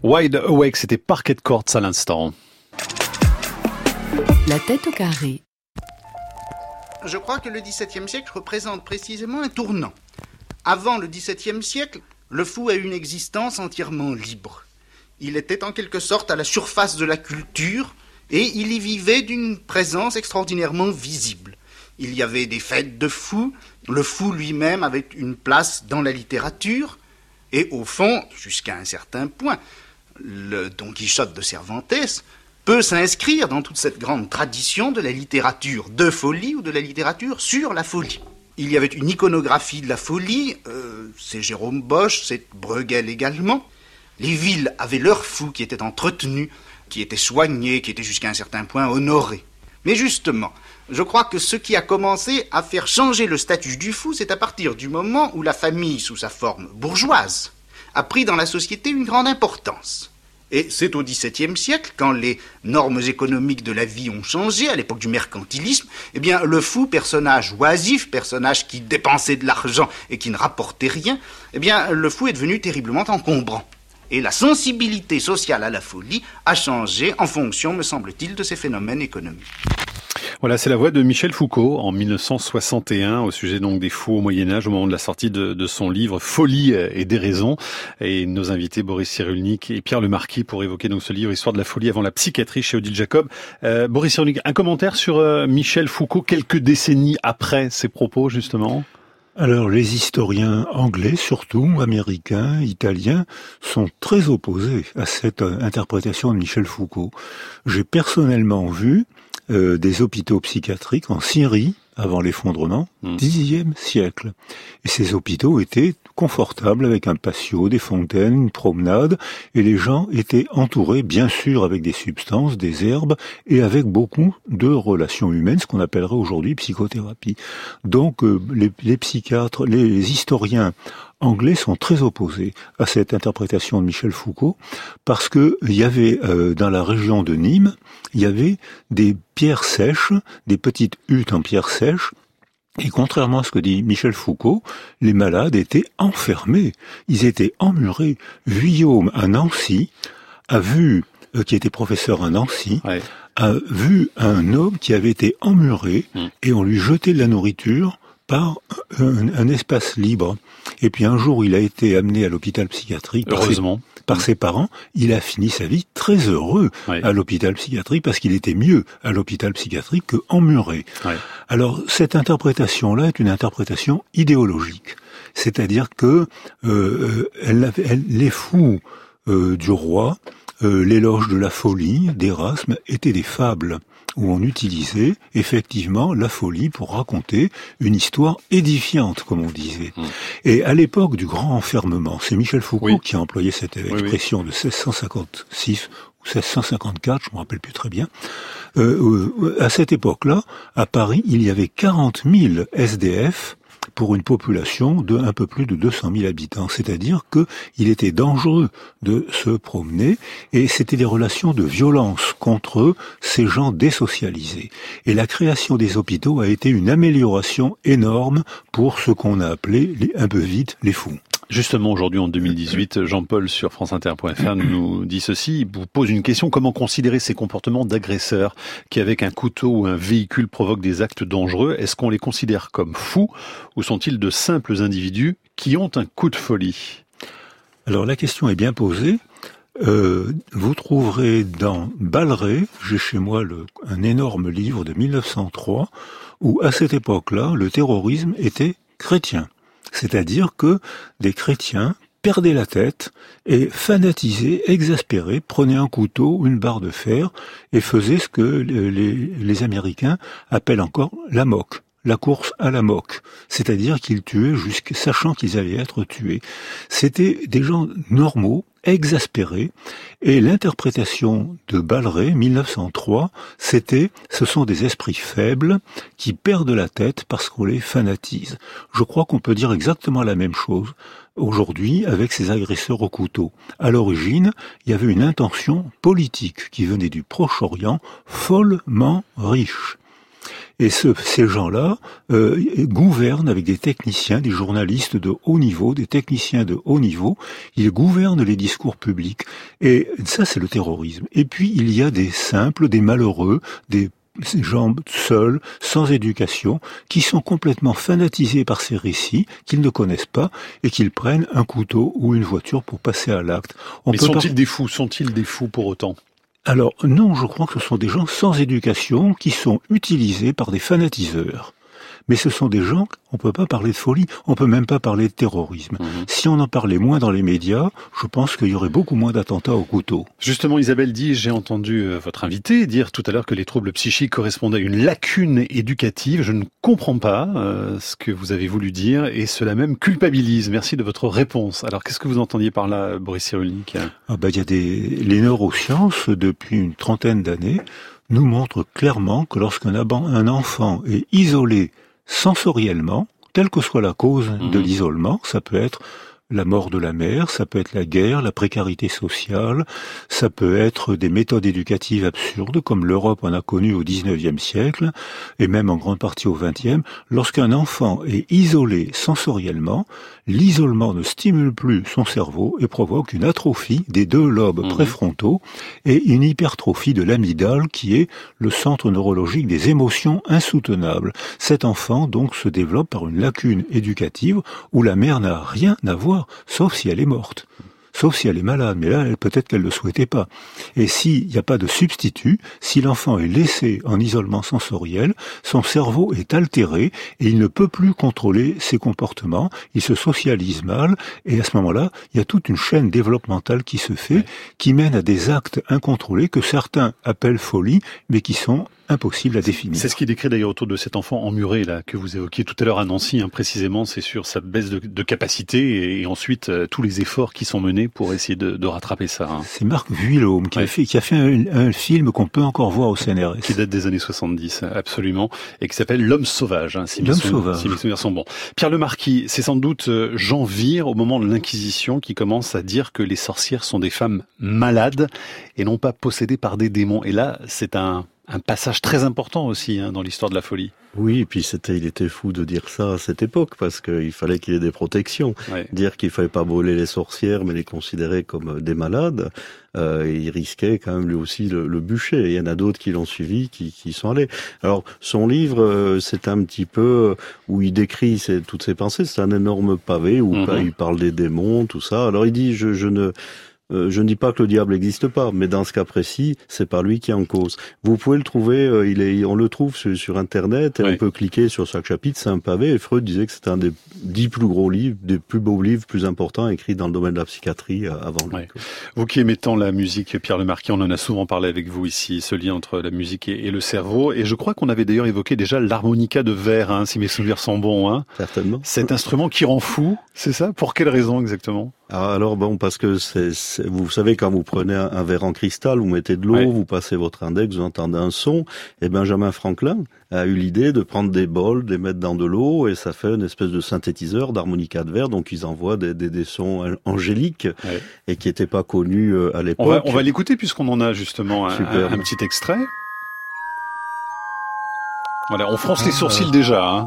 [SPEAKER 3] Wide Awake, c'était Parquet Courts à l'instant.
[SPEAKER 2] La tête au carré.
[SPEAKER 10] Je crois que le XVIIe siècle représente précisément un tournant. Avant le XVIIe siècle, le fou a une existence entièrement libre. Il était en quelque sorte à la surface de la culture et il y vivait d'une présence extraordinairement visible. Il y avait des fêtes de fous, le fou lui-même avait une place dans la littérature et au fond, jusqu'à un certain point, le Don Quichotte de Cervantes peut s'inscrire dans toute cette grande tradition de la littérature de folie ou de la littérature sur la folie. Il y avait une iconographie de la folie, c'est Jérôme Bosch, c'est Bruegel également. Les villes avaient leurs fous qui étaient entretenus, qui étaient soignés, qui étaient jusqu'à un certain point honorés. Mais justement, je crois que ce qui a commencé à faire changer le statut du fou, c'est à partir du moment où la famille, sous sa forme bourgeoise, a pris dans la société une grande importance. Et c'est au XVIIe siècle, quand les normes économiques de la vie ont changé, à l'époque du mercantilisme, eh bien, le fou, personnage oisif, personnage qui dépensait de l'argent et qui ne rapportait rien, eh bien, le fou est devenu terriblement encombrant. Et la sensibilité sociale à la folie a changé en fonction, me semble-t-il, de ces phénomènes économiques.
[SPEAKER 3] Voilà, c'est la voix de Michel Foucault en 1961 au sujet donc des fous au Moyen-Âge au moment de la sortie de son livre Folie et déraison. Et nos invités Boris Cyrulnik et Pierre Lemarquis pour évoquer donc ce livre Histoire de la folie avant la psychiatrie chez Odile Jacob. Boris Cyrulnik, un commentaire sur Michel Foucault quelques décennies après ses propos justement?
[SPEAKER 5] Alors, les historiens anglais, surtout, américains, italiens, sont très opposés à cette interprétation de Michel Foucault. J'ai personnellement vu des hôpitaux psychiatriques en Syrie, avant l'effondrement, Xe siècle. Et ces hôpitaux étaient confortables avec un patio, des fontaines, une promenade, et les gens étaient entourés, bien sûr, avec des substances, des herbes, et avec beaucoup de relations humaines, ce qu'on appellerait aujourd'hui psychothérapie. Donc, les psychiatres, les historiens anglais sont très opposés à cette interprétation de Michel Foucault, parce que il y avait, dans la région de Nîmes, il y avait des pierres sèches, des petites huttes en pierres sèches, et contrairement à ce que dit Michel Foucault, les malades étaient enfermés, ils étaient emmurés. Vuillaume à Nancy a vu, qui était professeur à Nancy, a vu un homme qui avait été emmuré et on lui jetait de la nourriture par un espace libre. Et puis un jour, il a été amené à l'hôpital psychiatrique par ses parents. Il a fini sa vie très heureux à l'hôpital psychiatrique parce qu'il était mieux à l'hôpital psychiatrique que emmuré. Alors cette interprétation-là est une interprétation idéologique, c'est-à-dire que les fous du roi, l'éloge de la folie d'Erasme étaient des fables où on utilisait effectivement la folie pour raconter une histoire édifiante, comme on disait. Et à l'époque du grand enfermement, c'est Michel Foucault qui a employé cette expression de 1656 ou 1654, je me rappelle plus très bien. À cette époque-là, à Paris, il y avait 40 000 SDF pour une population de un peu plus de 200 000 habitants. C'est-à-dire qu'il était dangereux de se promener et c'était des relations de violence contre ces gens désocialisés. Et la création des hôpitaux a été une amélioration énorme pour ce qu'on a appelé, un peu vite, les fous.
[SPEAKER 3] Justement, aujourd'hui, en 2018, Jean-Paul sur franceinter.fr nous dit ceci, il vous pose une question, comment considérer ces comportements d'agresseurs qui, avec un couteau ou un véhicule, provoquent des actes dangereux? Est-ce qu'on les considère comme fous ou sont-ils de simples individus qui ont un coup de folie?
[SPEAKER 5] Alors, la question est bien posée. Vous trouverez dans Balleret, j'ai chez moi un énorme livre de 1903, où à cette époque-là, le terrorisme était chrétien. C'est-à-dire que des chrétiens perdaient la tête et fanatisés, exaspérés, prenaient un couteau, une barre de fer et faisaient ce que les Américains appellent encore la moque, la course à la moque. C'est-à-dire qu'ils tuaient sachant qu'ils allaient être tués. C'était des gens normaux, exaspérés, et l'interprétation de Balleret, 1903, ce sont des esprits faibles qui perdent la tête parce qu'on les fanatise. Je crois qu'on peut dire exactement la même chose aujourd'hui avec ces agresseurs au couteau. À l'origine, il y avait une intention politique qui venait du Proche-Orient follement riche. Et ces gens-là gouvernent avec des techniciens, des journalistes de haut niveau, des techniciens de haut niveau. Ils gouvernent les discours publics. Et ça, c'est le terrorisme. Et puis, il y a des simples, des malheureux, des gens seuls, sans éducation, qui sont complètement fanatisés par ces récits, qu'ils ne connaissent pas, et qu'ils prennent un couteau ou une voiture pour passer à l'acte.
[SPEAKER 3] Mais sont-ils des fous? Sont-ils des fous pour autant?
[SPEAKER 5] Alors non, je crois que ce sont des gens sans éducation qui sont utilisés par des fanatiseurs. Mais ce sont des gens, on peut pas parler de folie, on peut même pas parler de terrorisme. Si on en parlait moins dans les médias, je pense qu'il y aurait beaucoup moins d'attentats au couteau.
[SPEAKER 3] Justement, Isabelle dit, j'ai entendu votre invité dire tout à l'heure que les troubles psychiques correspondaient à une lacune éducative. Je ne comprends pas ce que vous avez voulu dire et cela même culpabilise. Merci de votre réponse. Alors, qu'est-ce que vous entendiez par là, Boris Cyrulnik?
[SPEAKER 5] Il y a les neurosciences, depuis une trentaine d'années, nous montrent clairement que lorsqu'un enfant est isolé sensoriellement, quelle que soit la cause de l'isolement, ça peut être la mort de la mère, ça peut être la guerre, la précarité sociale, ça peut être des méthodes éducatives absurdes, comme l'Europe en a connu au XIXe siècle, et même en grande partie au XXe. Lorsqu'un enfant est isolé sensoriellement, l'isolement ne stimule plus son cerveau et provoque une atrophie des deux lobes préfrontaux et une hypertrophie de l'amygdale, qui est le centre neurologique des émotions insoutenables. Cet enfant, donc, se développe par une lacune éducative où la mère n'a rien à voir, sauf si elle est morte. Sauf si elle est malade, mais là, peut-être qu'elle ne le souhaitait pas. Et s'il n'y a pas de substitut, si l'enfant est laissé en isolement sensoriel, son cerveau est altéré et il ne peut plus contrôler ses comportements, il se socialise mal, et à ce moment-là, il y a toute une chaîne développementale qui se fait, qui mène à des actes incontrôlés que certains appellent folie, mais qui sont impossible à définir.
[SPEAKER 3] C'est ce qui est décrit d'ailleurs autour de cet enfant emmuré là que vous évoquiez tout à l'heure à Nancy, précisément, c'est sur sa baisse de capacité et ensuite tous les efforts qui sont menés pour essayer de rattraper ça.
[SPEAKER 5] C'est Marc Vuillaume qui a fait un film qu'on peut encore voir au CNRS.
[SPEAKER 3] Qui date des années 70, absolument, et qui s'appelle L'homme sauvage, si mes souvenirs sont bons. Pierre Lemarquis, c'est sans doute Jean Vire, au moment de l'Inquisition, qui commence à dire que les sorcières sont des femmes malades et non pas possédées par des démons. Et là, c'est un passage très important aussi dans l'histoire de la folie.
[SPEAKER 6] Oui, et puis il était fou de dire ça à cette époque, parce qu'il fallait qu'il y ait des protections. Ouais. Dire qu'il fallait pas brûler les sorcières, mais les considérer comme des malades, il risquait quand même lui aussi le bûcher. Et il y en a d'autres qui l'ont suivi, qui sont allés. Alors, son livre, c'est un petit peu où il décrit toutes ses pensées. C'est un énorme pavé où il parle des démons, tout ça. Alors il dit, je ne dis pas que le diable n'existe pas, mais dans ce cas précis, c'est pas lui qui est en cause. Vous pouvez le trouver, on le trouve sur Internet, et on peut cliquer sur chaque chapitre, c'est un pavé, et Freud disait que c'était un des 10 plus gros livres, des plus beaux livres, plus importants, écrits dans le domaine de la psychiatrie avant lui.
[SPEAKER 3] Vous qui aimez tant la musique, Pierre Lemarquis, on en a souvent parlé avec vous ici, ce lien entre la musique et le cerveau, et je crois qu'on avait d'ailleurs évoqué déjà l'harmonica de verre, si mes souvenirs sont bons.
[SPEAKER 6] Certainement.
[SPEAKER 3] Cet instrument qui rend fou, c'est ça? Pour quelle raison exactement?
[SPEAKER 6] Alors parce que vous savez, quand vous prenez un verre en cristal, vous mettez de l'eau, vous passez votre index, vous entendez un son, et Benjamin Franklin a eu l'idée de prendre des bols, de les mettre dans de l'eau, et ça fait une espèce de synthétiseur d'harmonica de verre, donc ils envoient des sons angéliques, et qui n'étaient pas connus à l'époque.
[SPEAKER 3] On va l'écouter puisqu'on en a justement un petit extrait. Voilà, on fronce les sourcils déjà.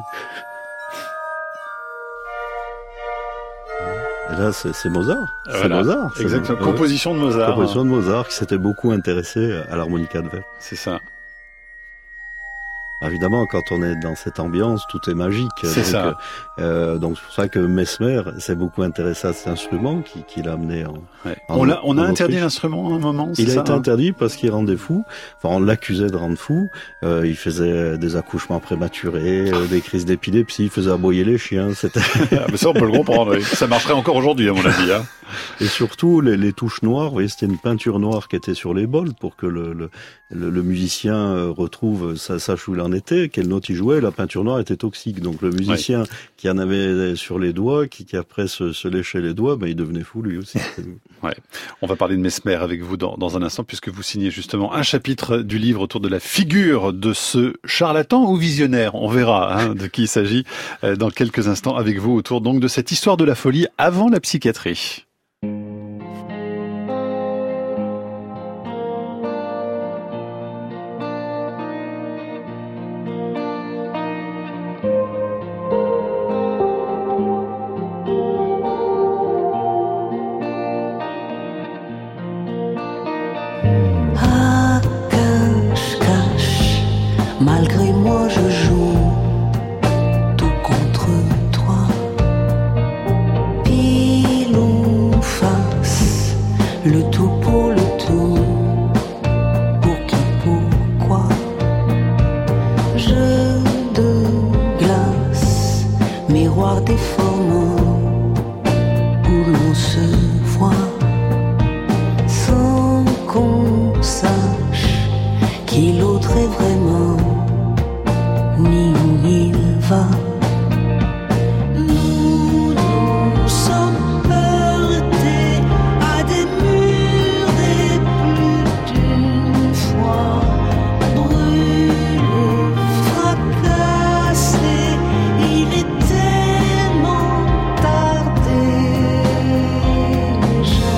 [SPEAKER 6] Et là, c'est Mozart.
[SPEAKER 3] Voilà.
[SPEAKER 6] C'est Mozart.
[SPEAKER 3] Exactement. Composition de Mozart.
[SPEAKER 6] Composition de Mozart qui s'était beaucoup intéressé à l'harmonica de verre.
[SPEAKER 3] C'est ça.
[SPEAKER 6] Évidemment, quand on est dans cette ambiance, tout est magique.
[SPEAKER 3] C'est ça.
[SPEAKER 6] Donc c'est pour ça que Mesmer s'est beaucoup intéressé à cet instrument qui l'a amené
[SPEAKER 3] on a interdit l'instrument à un moment.
[SPEAKER 6] Il a été interdit parce qu'il rendait fou. Enfin, on l'accusait de rendre fou. Il faisait des accouchements prématurés, des crises d'épilepsie, il faisait aboyer les chiens.
[SPEAKER 3] Mais ça, on peut le comprendre. Ça marcherait encore aujourd'hui, à mon avis.
[SPEAKER 6] Et surtout, les touches noires, vous voyez, c'était une peinture noire qui était sur les bols pour que le musicien retrouve sache où il en était, quelle note il jouait. La peinture noire était toxique, donc le musicien qui en avait sur les doigts, qui après se léchait les doigts, il devenait fou lui aussi.
[SPEAKER 3] On va parler de Mesmer avec vous dans un instant, puisque vous signez justement un chapitre du livre autour de la figure de ce charlatan ou visionnaire. On verra de qui il s'agit dans quelques instants avec vous autour donc de cette histoire de la folie avant la psychiatrie.
[SPEAKER 11] le tout pour le tout. Pour qui, pourquoi? Jeu de glace, miroir déformant, où l'on se voit sans qu'on sache qui l'autre est vraiment, ni où il va. Nous sommes heurtés à des murs et plus d'une fois brûlés, fracassés. Il est tellement tard déjà.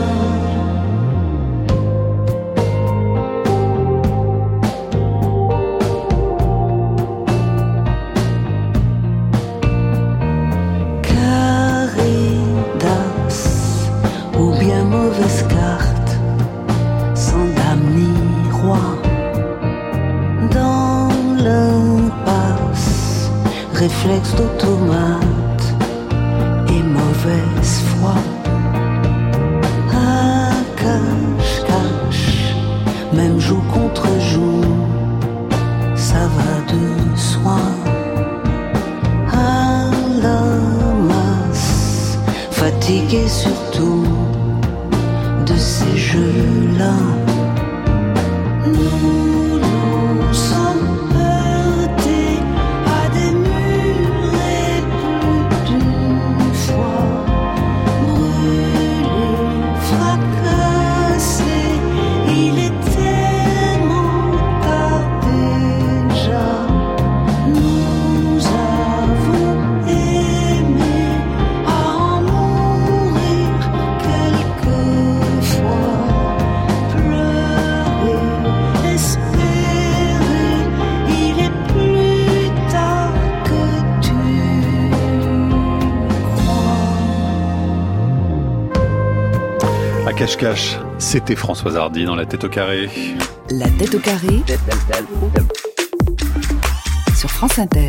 [SPEAKER 11] Carré d'as ou bien mauvaise carte, sans dame ni roi. Dans l'impasse, réflexe d'automate et mauvaise foi. À cache-cache, même joue contre joue, ça va de soi. À la masse, fatigué surtout de ces jeux-là. Nous sommes heurtés à des murs et plus d'une fois brûlés, fracassés. Il est tellement tard déjà. Nous avons aimé à en mourir quelquefois, pleurer, espérer. Il est plus tard que tu crois.
[SPEAKER 3] À cache-cache, c'était Françoise Hardy dans La Tête au carré.
[SPEAKER 2] La tête au carré sur France Inter.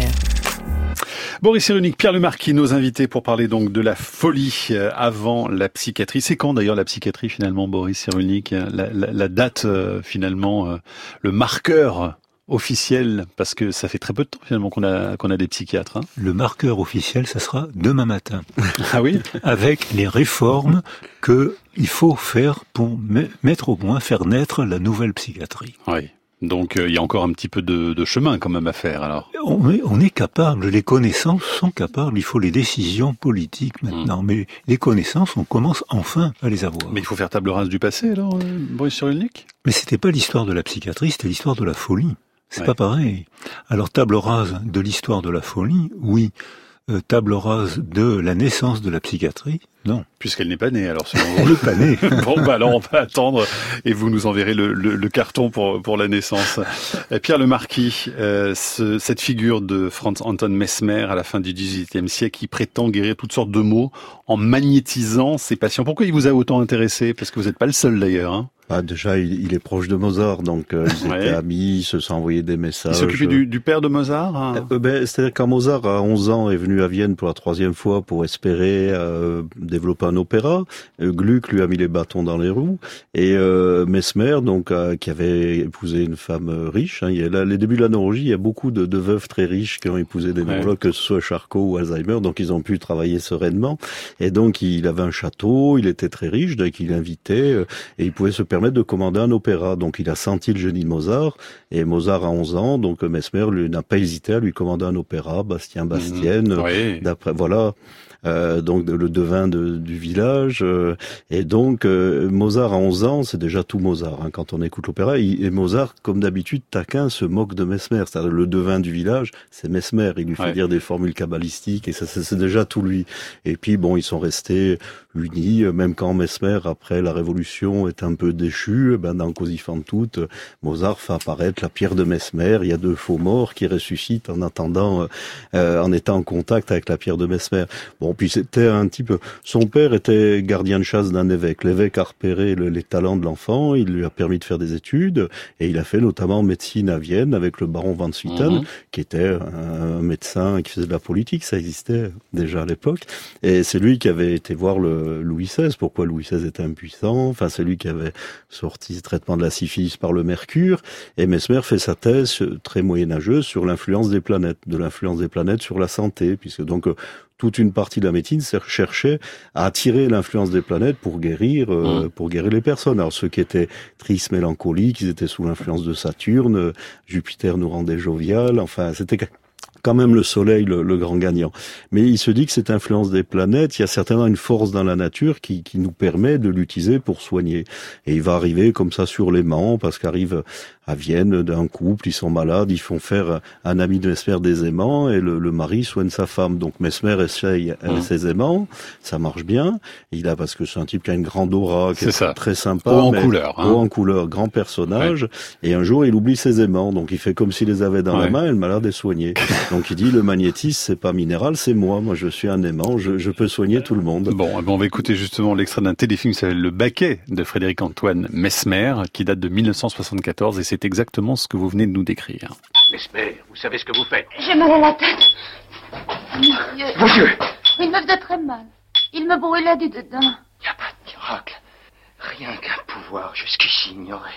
[SPEAKER 3] Boris Cyrulnik, Pierre Lemarquis, nos invités pour parler donc de la folie avant la psychiatrie. C'est quand d'ailleurs la psychiatrie finalement, Boris Cyrulnik, la date finalement, le marqueur officiel, parce que ça fait très peu de temps finalement qu'on a des psychiatres. Hein.
[SPEAKER 5] Le marqueur officiel, ça sera demain matin.
[SPEAKER 3] Ah oui?
[SPEAKER 5] Avec les réformes qu'il faut faire pour mettre au point, faire naître la nouvelle psychiatrie.
[SPEAKER 3] Oui. Donc il y a encore un petit peu de chemin quand même à faire alors.
[SPEAKER 5] On est capable, les connaissances sont capables, il faut les décisions politiques maintenant. Mais les connaissances, on commence enfin à les avoir.
[SPEAKER 3] Mais il faut faire table rase du passé alors, Boris Cyrulnik?
[SPEAKER 5] Mais c'était pas l'histoire de la psychiatrie, c'était l'histoire de la folie. C'est pas pareil. Alors table rase de l'histoire de la folie, oui. Table rase de la naissance de la psychiatrie, non.
[SPEAKER 3] Puisqu'elle n'est pas née, alors selon vous.
[SPEAKER 5] Elle n'est pas née.
[SPEAKER 3] Bon, bah alors on va attendre et vous nous enverrez le carton pour la naissance. Pierre Lemarquis, cette figure de Franz Anton Mesmer à la fin du XVIIIe siècle, qui prétend guérir toutes sortes de maux en magnétisant ses patients. Pourquoi il vous a autant intéressé? Parce que vous n'êtes pas le seul d'ailleurs, hein.
[SPEAKER 6] Ah, déjà, il est proche de Mozart, donc ils étaient amis, ils se sont envoyés des messages.
[SPEAKER 3] Il s'occupait du père de Mozart, hein.
[SPEAKER 6] C'est-à-dire quand Mozart, à 11 ans, est venu à Vienne pour la 3e fois pour espérer développer un opéra, Gluck lui a mis les bâtons dans les roues, et Mesmer, donc qui avait épousé une femme riche, hein, les débuts de la neurologie, il y a beaucoup de veuves très riches qui ont épousé des neurologues, que ce soit Charcot ou Alzheimer, donc ils ont pu travailler sereinement, et donc il avait un château, il était très riche, donc il invitait, et il pouvait se permettre de commander un opéra. Donc il a senti le génie de Mozart, et Mozart a 11 ans, donc Mesmer n'a pas hésité à lui commander un opéra, Bastien-Bastienne, d'après, voilà. Donc le devin du village, et donc Mozart à 11 ans, c'est déjà tout Mozart, hein, quand on écoute l'opéra, et Mozart, comme d'habitude, taquin, se moque de Mesmer, c'est-à-dire le devin du village, c'est Mesmer, il lui fait dire des formules kabbalistiques, et ça c'est déjà tout lui. Et puis bon, ils sont restés unis, même quand Mesmer, après la Révolution, est un peu déchu, dans Così fan tutte, Mozart fait apparaître la pierre de Mesmer, il y a 2 faux morts qui ressuscitent en attendant, en étant en contact avec la pierre de Mesmer. Bon, Bon, puis c'était un type... Son père était gardien de chasse d'un évêque. L'évêque a repéré les talents de l'enfant, il lui a permis de faire des études, et il a fait notamment médecine à Vienne avec le baron van Swieten, qui était un médecin qui faisait de la politique, ça existait déjà à l'époque. Et c'est lui qui avait été voir Louis XVI, pourquoi Louis XVI était impuissant, enfin c'est lui qui avait sorti ce traitement de la syphilis par le mercure, et Mesmer fait sa thèse très moyenâgeuse sur l'influence des planètes, sur la santé, puisque donc toute une partie de la médecine cherchait à attirer l'influence des planètes pour guérir les personnes. Alors ceux qui étaient tristes, mélancoliques, ils étaient sous l'influence de Saturne, Jupiter nous rendait jovial, enfin c'était quand même le soleil le grand gagnant. Mais il se dit que cette influence des planètes, il y a certainement une force dans la nature qui nous permet de l'utiliser pour soigner. Et il va arriver comme ça sur l'aimant, parce qu'arrive à Vienne d'un couple, ils sont malades, ils font faire un ami de Mesmer des aimants, et le mari soigne sa femme. Donc Mesmer essaye ses aimants, ça marche bien. Parce que c'est un type qui a une grande aura, qui est très sympa.
[SPEAKER 3] Haut en couleur,
[SPEAKER 6] grand personnage. Et un jour, il oublie ses aimants, donc il fait comme s'il les avait dans la main, et le malade est soigné. Donc il dit, le magnétisme, c'est pas minéral, c'est moi. Moi, je suis un aimant, je peux soigner tout le monde.
[SPEAKER 3] Bon, on va écouter justement l'extrait d'un téléfilm qui s'appelle Le Baquet de Frédéric-Antoine Mesmer, qui date de 1974, et c'est exactement ce que vous venez de nous décrire.
[SPEAKER 12] Mesmer, vous savez ce que vous faites?
[SPEAKER 13] J'ai mal à la tête.
[SPEAKER 12] Vos yeux.
[SPEAKER 13] Il me faisait très mal. Il me brûlait du dedans.
[SPEAKER 12] Il n'y a pas de miracle. Rien qu'un pouvoir jusqu'ici ignoré.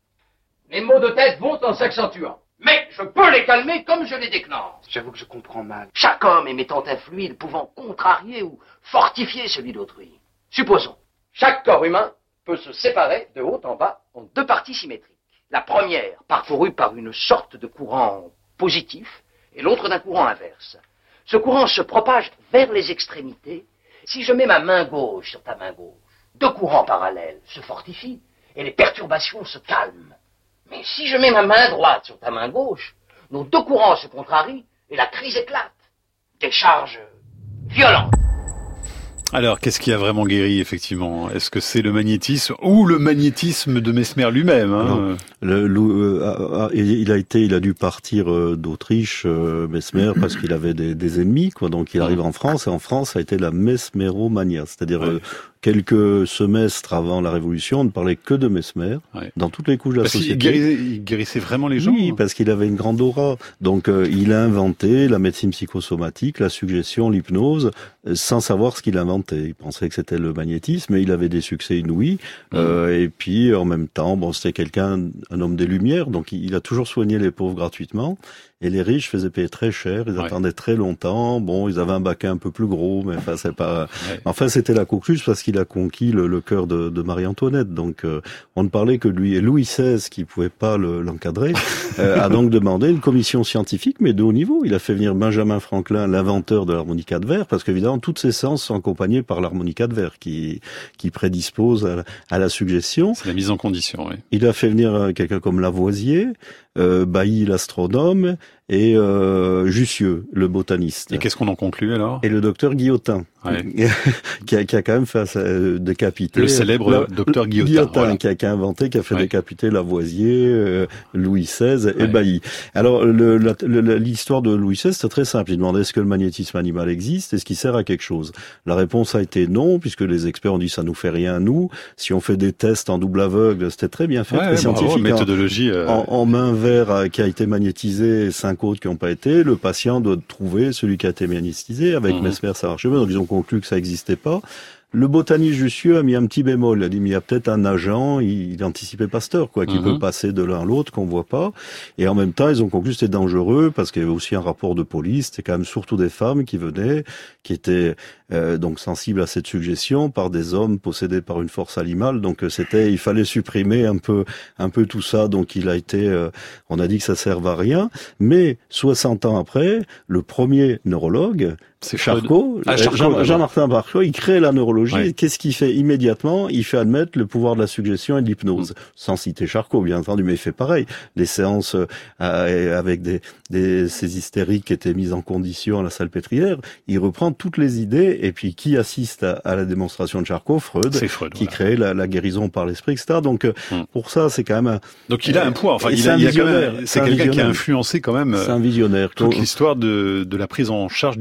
[SPEAKER 12] Les maux de tête vont en s'accentuant. Mais je peux les calmer comme je les déclenche. J'avoue que je comprends mal. Chaque homme émettant un fluide pouvant contrarier ou fortifier celui d'autrui. Supposons, chaque corps humain peut se séparer de haut en bas en deux parties symétriques. La première parcourue par une sorte de courant positif et l'autre d'un courant inverse. Ce courant se propage vers les extrémités. Si je mets ma main gauche sur ta main gauche, deux courants parallèles se fortifient et les perturbations se calment. Mais si je mets ma main droite sur ta main gauche, nos deux courants se contrarient et la crise éclate. Décharge violente.
[SPEAKER 3] Alors, qu'est-ce qui a vraiment guéri, effectivement? Est-ce que c'est le magnétisme ou le magnétisme de Mesmer lui-même, hein?
[SPEAKER 6] Il a dû partir d'Autriche, Mesmer, parce qu'il avait des ennemis, quoi. Donc, il arrive en France, et en France, ça a été la mesméromania. C'est-à-dire, quelques semestres avant la Révolution, on ne parlait que de Mesmer, dans toutes les couches de la société.
[SPEAKER 3] Il guérissait vraiment les gens?
[SPEAKER 6] Oui, parce qu'il avait une grande aura. Donc, il a inventé la médecine psychosomatique, la suggestion, l'hypnose, sans savoir ce qu'il inventait. Il pensait que c'était le magnétisme, et il avait des succès inouïs. Et puis, en même temps, c'était un homme des Lumières, donc il a toujours soigné les pauvres gratuitement. Et les riches faisaient payer très cher, ils attendaient très longtemps. Bon, ils avaient un baquet un peu plus gros, mais enfin, c'est pas... Enfin, c'était la coqueluche parce qu'il a conquis le cœur de Marie-Antoinette. Donc, on ne parlait que de lui. Et Louis XVI, qui pouvait pas l'encadrer, a donc demandé une commission scientifique, mais de haut niveau. Il a fait venir Benjamin Franklin, l'inventeur de l'harmonica de verre, parce qu'évidemment, toutes ces séances sont accompagnées par l'harmonica de verre, qui prédispose à la suggestion.
[SPEAKER 3] C'est la mise en condition, oui.
[SPEAKER 6] Il a fait venir quelqu'un comme Lavoisier, Bailly, l'astronome, et Jussieu, le botaniste.
[SPEAKER 3] Et qu'est-ce qu'on en conclut alors?
[SPEAKER 6] Et le docteur Guillotin, qui a quand même fait décapiter...
[SPEAKER 3] Le célèbre docteur Guillotin,
[SPEAKER 6] qui a inventé, qui a fait décapiter Lavoisier, Louis XVI et Bailly. Alors, l'histoire de Louis XVI, c'est très simple. Il demandait est-ce que le magnétisme animal existe? Est-ce qu'il sert à quelque chose? La réponse a été non, puisque les experts ont dit ça nous fait rien à nous. Si on fait des tests en double aveugle, c'était très bien fait, très scientifique.
[SPEAKER 3] Méthodologie.
[SPEAKER 6] En main vert qui a été magnétisé, 5 autres qui n'ont pas été, le patient doit trouver celui qui a été magnétisé. Avec Mesmer, ça marche bien, donc ils ont conclu que ça n'existait pas. Le botaniste Jussieu a mis un petit bémol. Il a dit, mais il y a peut-être un agent, il anticipait Pasteur, qui peut passer de l'un à l'autre, qu'on voit pas. Et en même temps, ils ont conclu que c'était dangereux, parce qu'il y avait aussi un rapport de police. C'était quand même surtout des femmes qui venaient, qui étaient donc sensibles à cette suggestion par des hommes possédés par une force animale. Donc il fallait supprimer un peu tout ça. Donc il a été, on a dit que ça servait à rien. Mais 60 ans après, le premier neurologue, c'est Charcot, Jean-Martin Charcot, il crée la neurologie. Et qu'est-ce qu'il fait immédiatement? Il fait admettre le pouvoir de la suggestion et de l'hypnose. Sans citer Charcot, bien entendu, mais il fait pareil. Les séances avec ces hystériques qui étaient mises en condition à la Salpêtrière, il reprend toutes les idées. Et puis, qui assiste à la démonstration de Charcot? Freud, qui crée la guérison par l'esprit, etc. Donc, pour ça, c'est quand même
[SPEAKER 3] Donc, il a un poids. Enfin, c'est quelqu'un qui a influencé quand même.
[SPEAKER 6] C'est un visionnaire.
[SPEAKER 3] Toute l'histoire de la prise en charge du psychisme.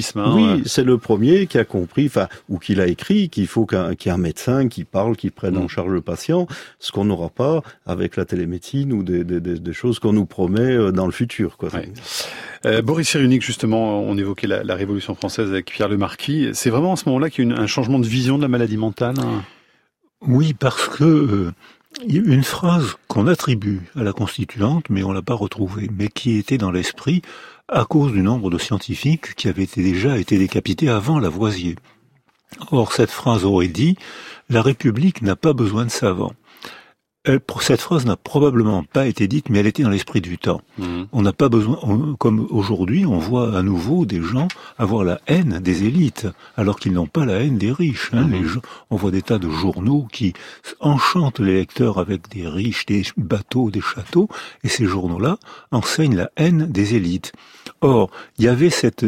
[SPEAKER 3] l'autisme. Hein,
[SPEAKER 6] oui, c'est le premier qui a compris, ou qui l'a écrit, qu'il faut qu'il y ait un médecin qui parle, qui prenne en charge le patient, ce qu'on n'aura pas avec la télémédecine ou des choses qu'on nous promet dans le futur, quoi.
[SPEAKER 3] Ouais. Boris Cyrulnik, justement, on évoquait la Révolution française avec Pierre le Marquis. C'est vraiment à ce moment-là qu'il y a un changement de vision de la maladie mentale, hein.
[SPEAKER 5] Oui, parce que il y a une phrase qu'on attribue à la Constituante, mais on l'a pas retrouvée, mais qui était dans l'esprit à cause du nombre de scientifiques qui avaient déjà été décapités avant Lavoisier. Or, cette phrase aurait dit « La République n'a pas besoin de savants ». Cette phrase n'a probablement pas été dite, mais elle était dans l'esprit du temps. On n'a pas besoin, comme aujourd'hui, on voit à nouveau des gens avoir la haine des élites, alors qu'ils n'ont pas la haine des riches. Hein. On voit des tas de journaux qui enchantent les lecteurs avec des riches, des bateaux, des châteaux, et ces journaux-là enseignent la haine des élites. Or, il y avait cette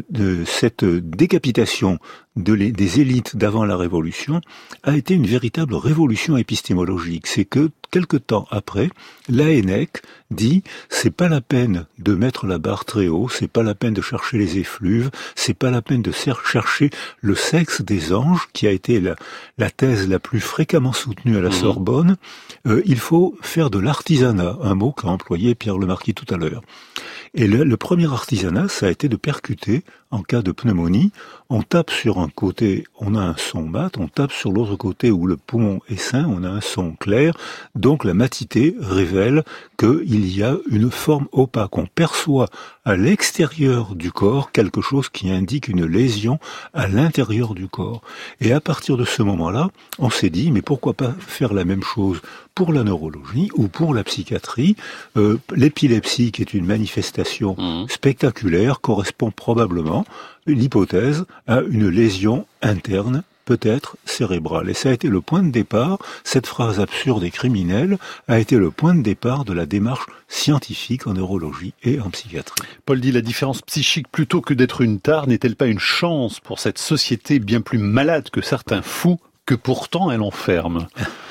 [SPEAKER 5] décapitation des élites d'avant la Révolution a été une véritable révolution épistémologique. C'est que, quelque temps après, Laënnec dit « c'est pas la peine de mettre la barre très haut, c'est pas la peine de chercher les effluves, c'est pas la peine de chercher le sexe des anges », qui a été la thèse la plus fréquemment soutenue à la Sorbonne. Il faut faire de l'artisanat, un mot qu'a employé Pierre le Marquis tout à l'heure. Et le premier artisanat, ça a été de percuter en cas de pneumonie. On tape sur un côté, on a un son mat, on tape sur l'autre côté où le poumon est sain, on a un son clair. Donc la matité révèle qu'il y a une forme opaque. On perçoit à l'extérieur du corps quelque chose qui indique une lésion à l'intérieur du corps. Et à partir de ce moment-là, on s'est dit, mais pourquoi pas faire la même chose pour la neurologie ou pour la psychiatrie. L'épilepsie, qui est une manifestation spectaculaire, correspond probablement, l'hypothèse, à une lésion interne, peut-être cérébrale. Et ça a été le point de départ, cette phrase absurde et criminelle a été le point de départ de la démarche scientifique en neurologie et en psychiatrie.
[SPEAKER 3] Paul dit, la différence psychique, plutôt que d'être une tare, n'est-elle pas une chance pour cette société bien plus malade que certains fous, que pourtant elle enferme ?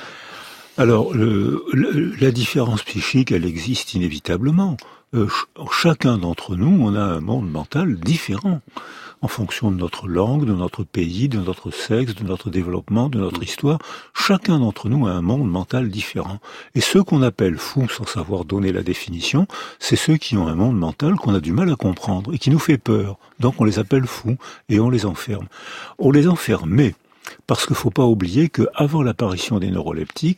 [SPEAKER 5] Alors, la différence psychique, elle existe inévitablement. Chacun d'entre nous, on a un monde mental différent, en fonction de notre langue, de notre pays, de notre sexe, de notre développement, de notre histoire. Chacun d'entre nous a un monde mental différent. Et ceux qu'on appelle fous, sans savoir donner la définition, c'est ceux qui ont un monde mental qu'on a du mal à comprendre et qui nous fait peur. Donc on les appelle fous et on les enferme. On les enferme, mais parce qu'il faut pas oublier qu'avant l'apparition des neuroleptiques,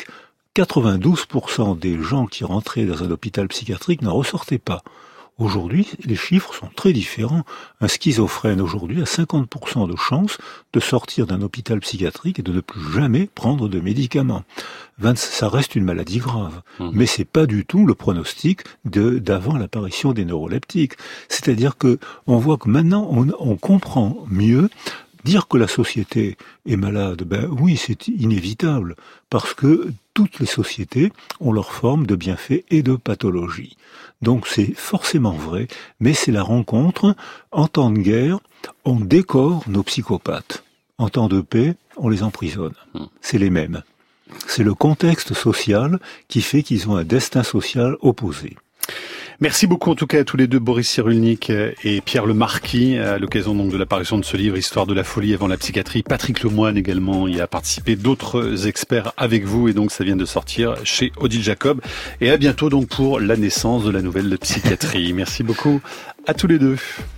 [SPEAKER 5] 92% des gens qui rentraient dans un hôpital psychiatrique n'en ressortaient pas. Aujourd'hui, les chiffres sont très différents. Un schizophrène aujourd'hui a 50% de chances de sortir d'un hôpital psychiatrique et de ne plus jamais prendre de médicaments. Ça reste une maladie grave. Mais c'est pas du tout le pronostic d'avant l'apparition des neuroleptiques. C'est-à-dire que on voit que maintenant on comprend mieux. Dire que la société est malade, ben oui, c'est inévitable, parce que toutes les sociétés ont leur forme de bienfaits et de pathologie. Donc c'est forcément vrai, mais c'est la rencontre. En temps de guerre, on décore nos psychopathes. En temps de paix, on les emprisonne. C'est les mêmes. C'est le contexte social qui fait qu'ils ont un destin social opposé.
[SPEAKER 3] Merci beaucoup en tout cas à tous les deux, Boris Cyrulnik et Pierre le Marquis, à l'occasion donc de l'apparition de ce livre, Histoire de la folie avant la psychiatrie. Patrick Lemoine également y a participé, d'autres experts avec vous, et donc ça vient de sortir chez Odile Jacob. Et à bientôt donc pour la naissance de la nouvelle psychiatrie. Merci beaucoup à tous les deux.